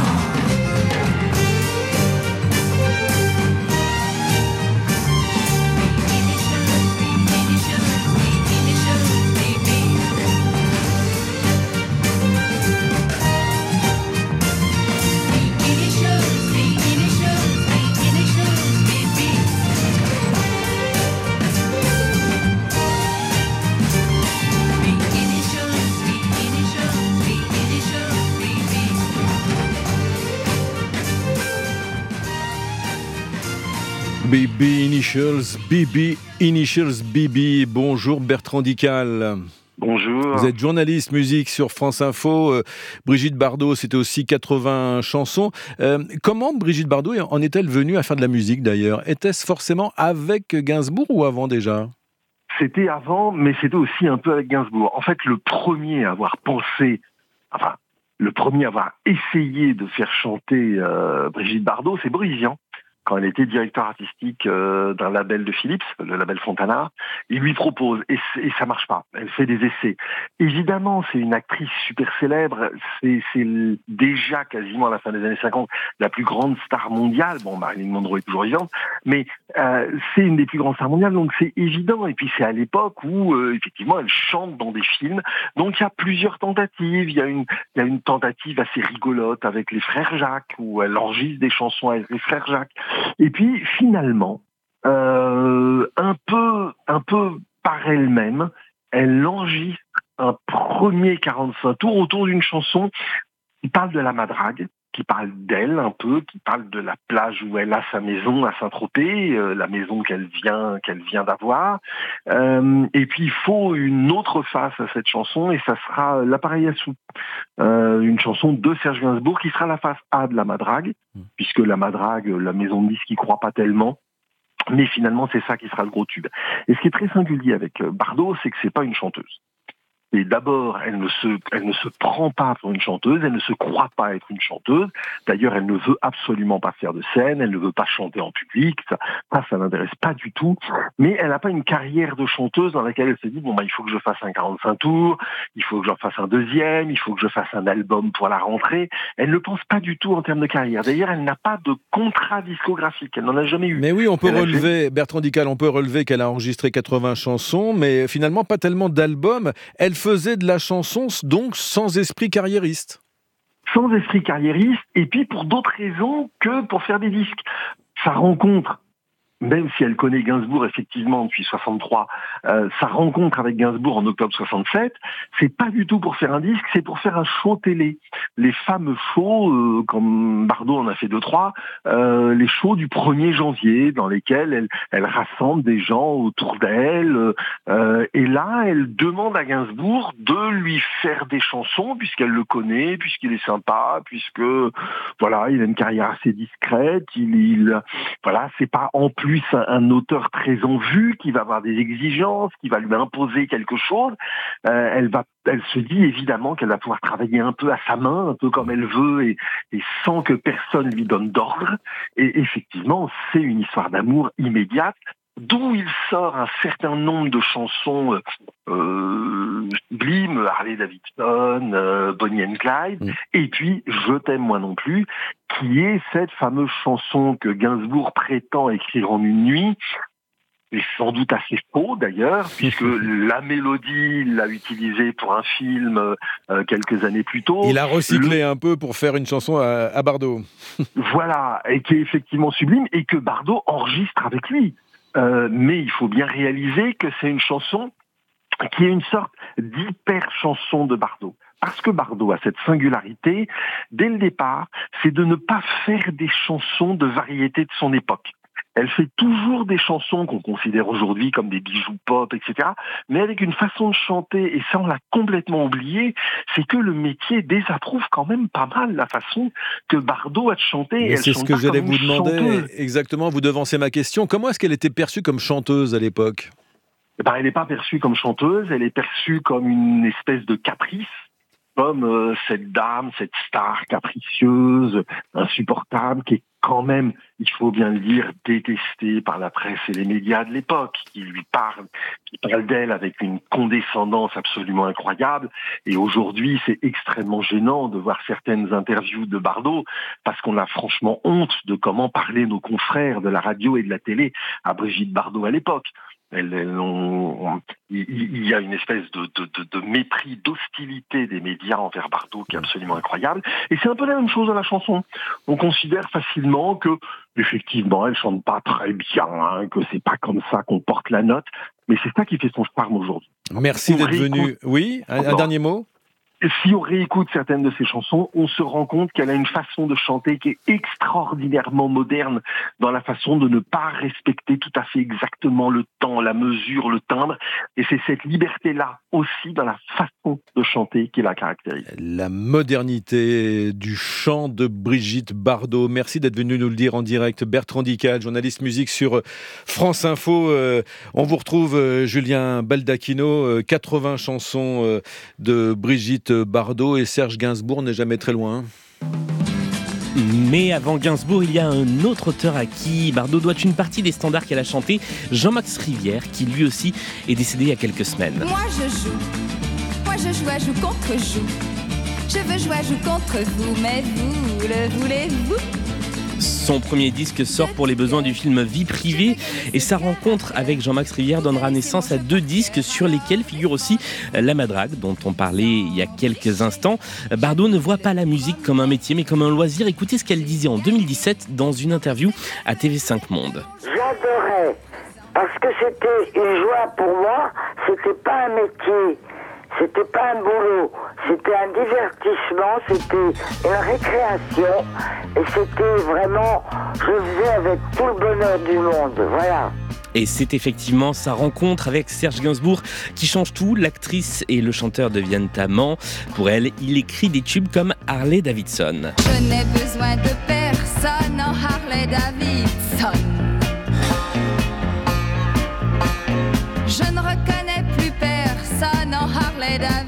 B B Initials, B B Initials, B B. Bonjour Bertrand Dical. Bonjour. Vous êtes journaliste musique sur France Info. Euh, Brigitte Bardot, c'était aussi quatre-vingts chansons. Euh, comment Brigitte Bardot en est-elle venue à faire de la musique d'ailleurs ? Était-ce forcément avec Gainsbourg ou avant déjà ? C'était avant, mais c'était aussi un peu avec Gainsbourg. En fait, le premier à avoir pensé, enfin, le premier à avoir essayé de faire chanter euh, Brigitte Bardot, c'est Boris Vian. Quand elle était directeur artistique euh, d'un label de Philips, le label Fontana, il lui propose, et, et ça marche pas. Elle fait des essais. Évidemment, c'est une actrice super célèbre, c'est, c'est déjà quasiment à la fin des années cinquante la plus grande star mondiale. Bon, Marilyn Monroe est toujours vivante, mais euh, c'est une des plus grandes stars mondiales, donc c'est évident. Et puis c'est à l'époque où, euh, effectivement, elle chante dans des films. Donc il y a plusieurs tentatives. Il y a une, il y a une tentative assez rigolote avec les frères Jacques, où elle enregistre des chansons avec les frères Jacques. Et puis finalement, euh, un peu, un peu par elle-même, elle enregistre un premier quarante-cinq tours autour d'une chanson qui parle de la madrague, qui parle d'elle un peu, qui parle de la plage où elle a sa maison à Saint-Tropez, euh, la maison qu'elle vient, qu'elle vient d'avoir. Euh, et puis il faut une autre face à cette chanson, et ça sera l'appareil à soupe, euh, une chanson de Serge Gainsbourg qui sera la face A de la madrague, puisque la madrague, la maison de disques, n'y croit pas tellement. Mais finalement, c'est ça qui sera le gros tube. Et ce qui est très singulier avec Bardot, c'est que c'est pas une chanteuse. Et d'abord, elle ne se, elle ne se prend pas pour une chanteuse, elle ne se croit pas être une chanteuse. D'ailleurs, elle ne veut absolument pas faire de scène, elle ne veut pas chanter en public, ça, ça, ça n'intéresse pas du tout. Mais elle n'a pas une carrière de chanteuse dans laquelle elle se dit, bon, bah, il faut que je fasse un quarante-cinq tours, il faut que j'en fasse un deuxième, il faut que je fasse un album pour la rentrée. Elle ne pense pas du tout en termes de carrière. D'ailleurs, elle n'a pas de contrat discographique, elle n'en a jamais eu. Mais oui, on peut elle relever, fait... Bertrand Dical, on peut relever qu'elle a enregistré quatre-vingts chansons, mais finalement pas tellement d'albums. Elle faisait de la chanson, donc sans esprit carriériste. Sans esprit carriériste, et puis pour d'autres raisons que pour faire des disques. Sa rencontre, même si elle connaît Gainsbourg effectivement depuis soixante-trois, euh, sa rencontre avec Gainsbourg en octobre soixante-sept, c'est pas du tout pour faire un disque, c'est pour faire un show télé. Les fameux shows, euh, comme Bardot en a fait deux, trois, euh, les shows du premier janvier, dans lesquels elle, elle rassemble des gens autour d'elle, euh, et là, elle demande à Gainsbourg de lui faire des chansons, puisqu'elle le connaît, puisqu'il est sympa, puisque, voilà, il a une carrière assez discrète, il, il voilà, c'est pas en plus plus un, un auteur très en vue, qui va avoir des exigences, qui va lui imposer quelque chose. Euh, elle va, elle se dit évidemment qu'elle va pouvoir travailler un peu à sa main, un peu comme elle veut, et, et sans que personne lui donne d'ordre. Et effectivement, c'est une histoire d'amour immédiate, d'où il sort un certain nombre de chansons euh, sublimes, Harley Davidson, euh, Bonnie and Clyde, mmh. et puis Je t'aime moi non plus, qui est cette fameuse chanson que Gainsbourg prétend écrire en une nuit, et sans doute assez faux d'ailleurs, puisque la mélodie, il l'a utilisée pour un film euh, quelques années plus tôt. Il a recyclé Le... un peu pour faire une chanson à, à Bardot. Voilà, et qui est effectivement sublime, et que Bardot enregistre avec lui. Euh, mais il faut bien réaliser que c'est une chanson qui est une sorte d'hyper-chanson de Bardot. Parce que Bardot a cette singularité, dès le départ, c'est de ne pas faire des chansons de variété de son époque. Elle fait toujours des chansons qu'on considère aujourd'hui comme des bijoux pop, et cetera, mais avec une façon de chanter, et ça on l'a complètement oublié, c'est que le métier désapprouve quand même pas mal la façon que Bardot a de chanter. Mais c'est ce que j'allais vous demander, chanteuse. Exactement, vous devancez ma question. Comment est-ce qu'elle était perçue comme chanteuse à l'époque ? Eh ben, elle n'est pas perçue comme chanteuse, elle est perçue comme une espèce de caprice, comme euh, cette dame, cette star capricieuse, insupportable, qui est quand même, il faut bien le dire, détestée par la presse et les médias de l'époque, qui lui parlent, qui parlent d'elle avec une condescendance absolument incroyable. Et aujourd'hui, c'est extrêmement gênant de voir certaines interviews de Bardot, parce qu'on a franchement honte de comment parlaient nos confrères de la radio et de la télé à Brigitte Bardot à l'époque. Elle, elle, on, on, il y a une espèce de, de, de, de mépris, d'hostilité des médias envers Bardot qui est absolument incroyable. Et c'est un peu la même chose dans la chanson. On considère facilement que, effectivement, elle chante pas très bien, hein, que c'est pas comme ça qu'on porte la note. Mais c'est ça qui fait son charme aujourd'hui. Merci d'être venu. Oui, un, un dernier mot ? Si on réécoute certaines de ses chansons, on se rend compte qu'elle a une façon de chanter qui est extraordinairement moderne dans la façon de ne pas respecter tout à fait exactement le temps, la mesure, le timbre. Et c'est cette liberté-là aussi dans la façon de chanter qui la caractérise. La modernité du chant de Brigitte Bardot. Merci d'être venu nous le dire en direct. Bertrand Dical, journaliste musique sur France Info. Euh, on vous retrouve, euh, Julien Baldacchino, euh, quatre-vingts chansons euh, de Brigitte Bardot, et Serge Gainsbourg n'est jamais très loin. Mais avant Gainsbourg, il y a un autre auteur à qui Bardot doit une partie des standards qu'elle a chantés, Jean-Max Rivière, qui lui aussi est décédé il y a quelques semaines. Moi je joue, moi je joue à joue contre joue. Je veux jouer à joue contre vous, mais vous le voulez-vous ? Son premier disque sort pour les besoins du film Vie privée, et sa rencontre avec Jean-Max Rivière donnera naissance à deux disques sur lesquels figure aussi La Madrague, dont on parlait il y a quelques instants. Bardot ne voit pas la musique comme un métier, mais comme un loisir. Écoutez ce qu'elle disait en deux mille dix-sept dans une interview à T V cinq Monde. J'adorais, parce que c'était une joie pour moi, c'était pas un métier. C'était pas un boulot, c'était un divertissement, c'était une récréation, et c'était vraiment, je le faisais avec tout le bonheur du monde, voilà. Et c'est effectivement sa rencontre avec Serge Gainsbourg qui change tout. L'actrice et le chanteur deviennent amants. Pour elle, il écrit des tubes comme Harley Davidson. Je n'ai besoin de personne en Harley Davidson. Je ne reconnais plus personne en Harley Davidson.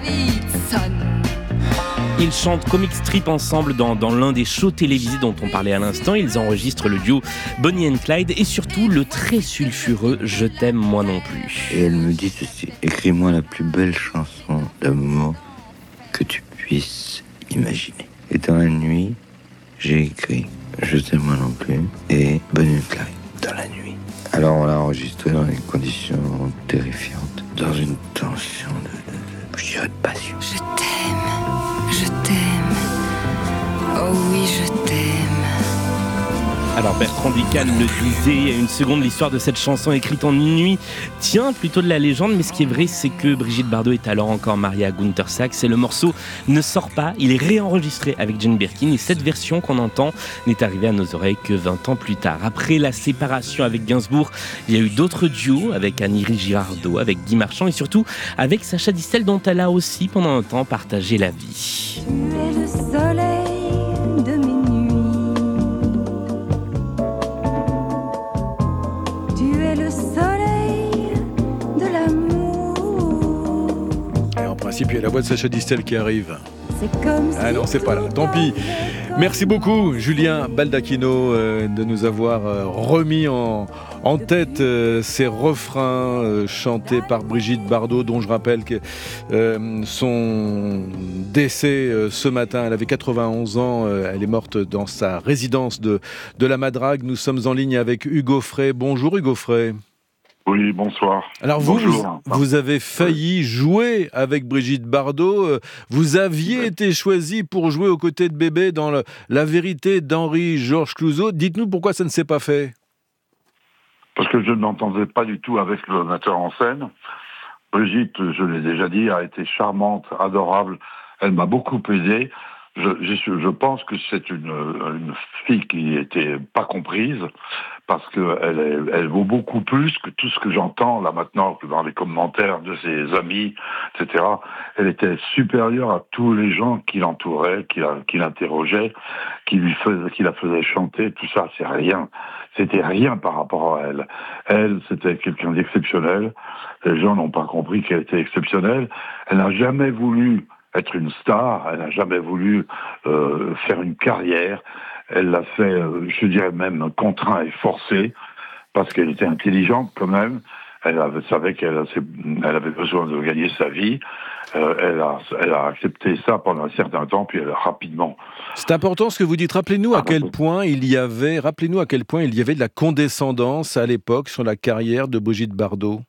ils chantent comic strip ensemble dans, dans l'un des shows télévisés dont on parlait à l'instant. Ils enregistrent le duo Bonnie and Clyde et surtout le très sulfureux Je t'aime moi non plus. Et elle me dit ceci: écris-moi la plus belle chanson d'amour que tu puisses imaginer. Et dans la nuit, j'ai écrit Je t'aime moi non plus et Bonnie and Clyde dans la nuit. Alors on l'a enregistré dans des conditions terrifiantes, dans une tension de, de, de, je dirais de passion. Je t'aime, je t'aime, oh oui je t'aime. Alors Bertrand Dical le disait il y a une seconde, l'histoire de cette chanson écrite en une nuit tient plutôt de la légende, mais ce qui est vrai c'est que Brigitte Bardot est alors encore mariée à Gunther Sachs et le morceau ne sort pas, il est réenregistré avec Jane Birkin et cette version qu'on entend n'est arrivée à nos oreilles que vingt ans plus tard. Après la séparation avec Gainsbourg, il y a eu d'autres duos avec Annie Girardot, avec Guy Marchand et surtout avec Sacha Distel dont elle a aussi pendant un temps partagé la vie. Tu es le soleil de mes nuits. Tu es le soleil de l'amour. Et en principe, il y a la voix de Sacha Distel qui arrive. C'est comme Ah non, c'est pas là, tant pis. Merci beaucoup, Julien Baldacchino, euh, de nous avoir euh, remis en, en tête euh, ces refrains euh, chantés par Brigitte Bardot, dont je rappelle que euh, son décès euh, ce matin, elle avait quatre-vingt-onze ans, euh, elle est morte dans sa résidence de, de la Madrague. Nous sommes en ligne avec Hugo Frey. Bonjour Hugo Frey. Oui, bonsoir. Alors vous, vous, vous avez failli jouer avec Brigitte Bardot. Vous aviez été choisi pour jouer aux côtés de Bébé dans le, La vérité d'Henri-Georges Clouzot. Dites-nous pourquoi ça ne s'est pas fait. Parce que je ne m'entendais pas du tout avec le metteur en scène. Brigitte, je l'ai déjà dit, a été charmante, adorable. Elle m'a beaucoup aidé. Je, je, je pense que c'est une, une fille qui était pas comprise parce qu'elle elle vaut beaucoup plus que tout ce que j'entends là maintenant dans les commentaires de ses amis, et cetera. Elle était supérieure à tous les gens qui l'entouraient, qui, la, qui l'interrogeaient, qui lui faisaient, qui la faisaient chanter. Tout ça, c'est rien. C'était rien par rapport à elle. Elle, c'était quelqu'un d'exceptionnel. Les gens n'ont pas compris qu'elle était exceptionnelle. Elle n'a jamais voulu être une star, elle n'a jamais voulu euh, faire une carrière, elle l'a fait, euh, je dirais même, contraint et forcé, parce qu'elle était intelligente quand même, elle avait, savait qu'elle elle avait besoin de gagner sa vie, euh, elle, a, elle a accepté ça pendant un certain temps, puis elle a rapidement... C'est important ce que vous dites, rappelez-nous à quel point il y avait, rappelez-nous à quel point il y avait de la condescendance à l'époque sur la carrière de Brigitte Bardot.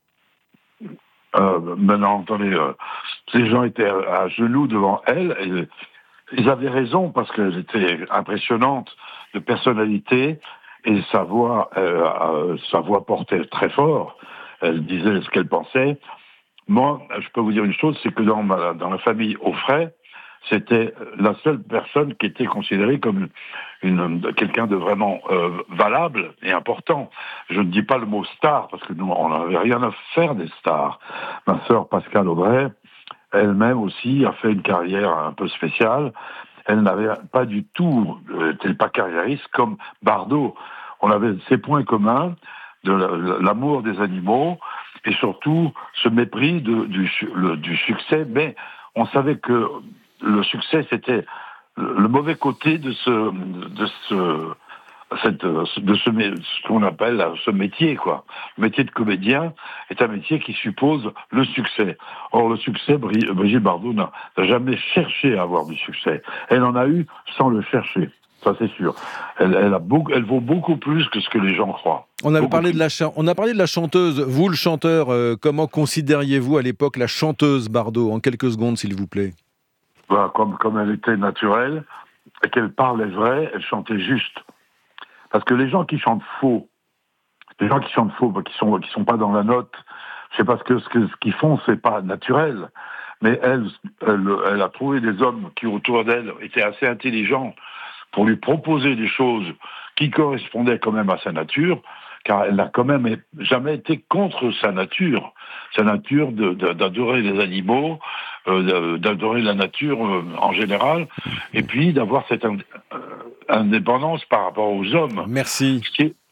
Euh, maintenant, attendez, euh, ces gens étaient à, à genoux devant elle, et ils avaient raison parce qu'elle était impressionnante de personnalité et sa voix, euh, euh, sa voix portait très fort. Elle disait ce qu'elle pensait. Moi, je peux vous dire une chose, c'est que dans, ma, dans la famille Auffray, c'était la seule personne qui était considérée comme une, une, quelqu'un de vraiment euh, valable et important. Je ne dis pas le mot star, parce que nous, on n'avait rien à faire des stars. Ma sœur Pascale Audrey, elle-même aussi, a fait une carrière un peu spéciale. Elle n'avait pas du tout, elle n'était pas carriériste comme Bardot. On avait ces points communs de l'amour des animaux et surtout ce mépris de, du, le, du succès, mais on savait que le succès, c'était le mauvais côté de ce, de ce, cette, de ce, ce qu'on appelle ce métier, quoi. Le métier de comédien est un métier qui suppose le succès. Or, le succès, Brigitte Bardot n'a jamais cherché à avoir du succès. Elle en a eu sans le chercher. Ça, c'est sûr. Elle, elle, a beaucoup, elle vaut beaucoup plus que ce que les gens croient. On a, parlé de la cha- on a parlé de la chanteuse. Vous, le chanteur, euh, comment considériez-vous à l'époque la chanteuse Bardot? En quelques secondes, s'il vous plaît. Voilà, comme, comme elle était naturelle, et qu'elle parlait vrai, elle chantait juste. Parce que les gens qui chantent faux, les gens qui chantent faux, qui sont, qui sont pas dans la note, c'est parce que ce, que ce qu'ils font, c'est pas naturel. Mais elle, elle, elle a trouvé des hommes qui, autour d'elle, étaient assez intelligents pour lui proposer des choses qui correspondaient quand même à sa nature, car elle n'a quand même jamais été contre sa nature. Sa nature de, de, d'adorer les animaux, euh, d'adorer la nature euh, en général, et puis d'avoir cette ind- euh, indépendance par rapport aux hommes. Merci. Ce qui est,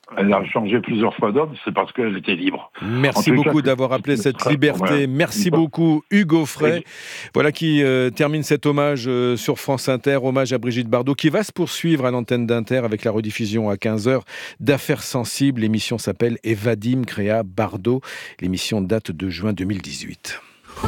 Elle a changé plusieurs fois d'homme, c'est parce qu'elle était libre. Merci beaucoup cas, d'avoir appelé cette liberté. Ouais. Merci beaucoup Hugo Frey. Voilà qui euh, termine cet hommage euh, sur France Inter, hommage à Brigitte Bardot, qui va se poursuivre à l'antenne d'Inter avec la rediffusion à quinze heures d'Affaires sensibles. L'émission s'appelle Et Vadim créa Bardot. L'émission date de juin deux mille dix-huit.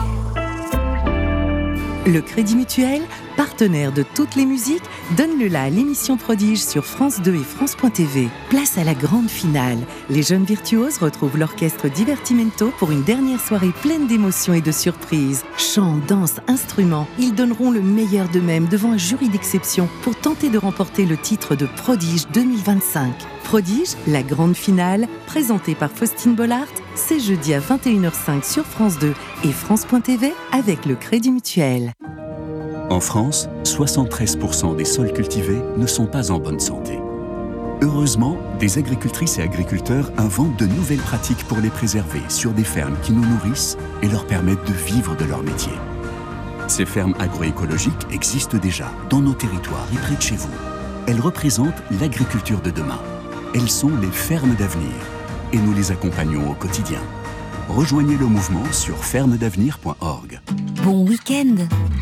Le Crédit Mutuel, partenaire de toutes les musiques, donne le la à l'émission Prodige sur France deux et France point T V. Place à la grande finale. Les jeunes virtuoses retrouvent l'orchestre Divertimento pour une dernière soirée pleine d'émotions et de surprises. Chant, danse, instruments, ils donneront le meilleur d'eux-mêmes devant un jury d'exception pour tenter de remporter le titre de Prodige deux mille vingt-cinq. Prodige, la grande finale, présentée par Faustine Bollard, c'est jeudi à vingt et une heures cinq sur France deux et France point T V avec le Crédit Mutuel. En France, soixante-treize pour cent des sols cultivés ne sont pas en bonne santé. Heureusement, des agricultrices et agriculteurs inventent de nouvelles pratiques pour les préserver sur des fermes qui nous nourrissent et leur permettent de vivre de leur métier. Ces fermes agroécologiques existent déjà dans nos territoires et près de chez vous. Elles représentent l'agriculture de demain. Elles sont les fermes d'avenir et nous les accompagnons au quotidien. Rejoignez le mouvement sur ferme d'avenir point org. Bon week-end.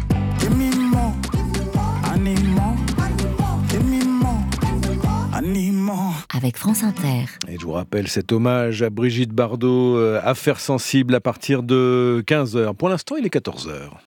Avec France Inter. Et je vous rappelle cet hommage à Brigitte Bardot, euh, Affaires sensibles à partir de quinze heures. Pour l'instant, il est quatorze heures.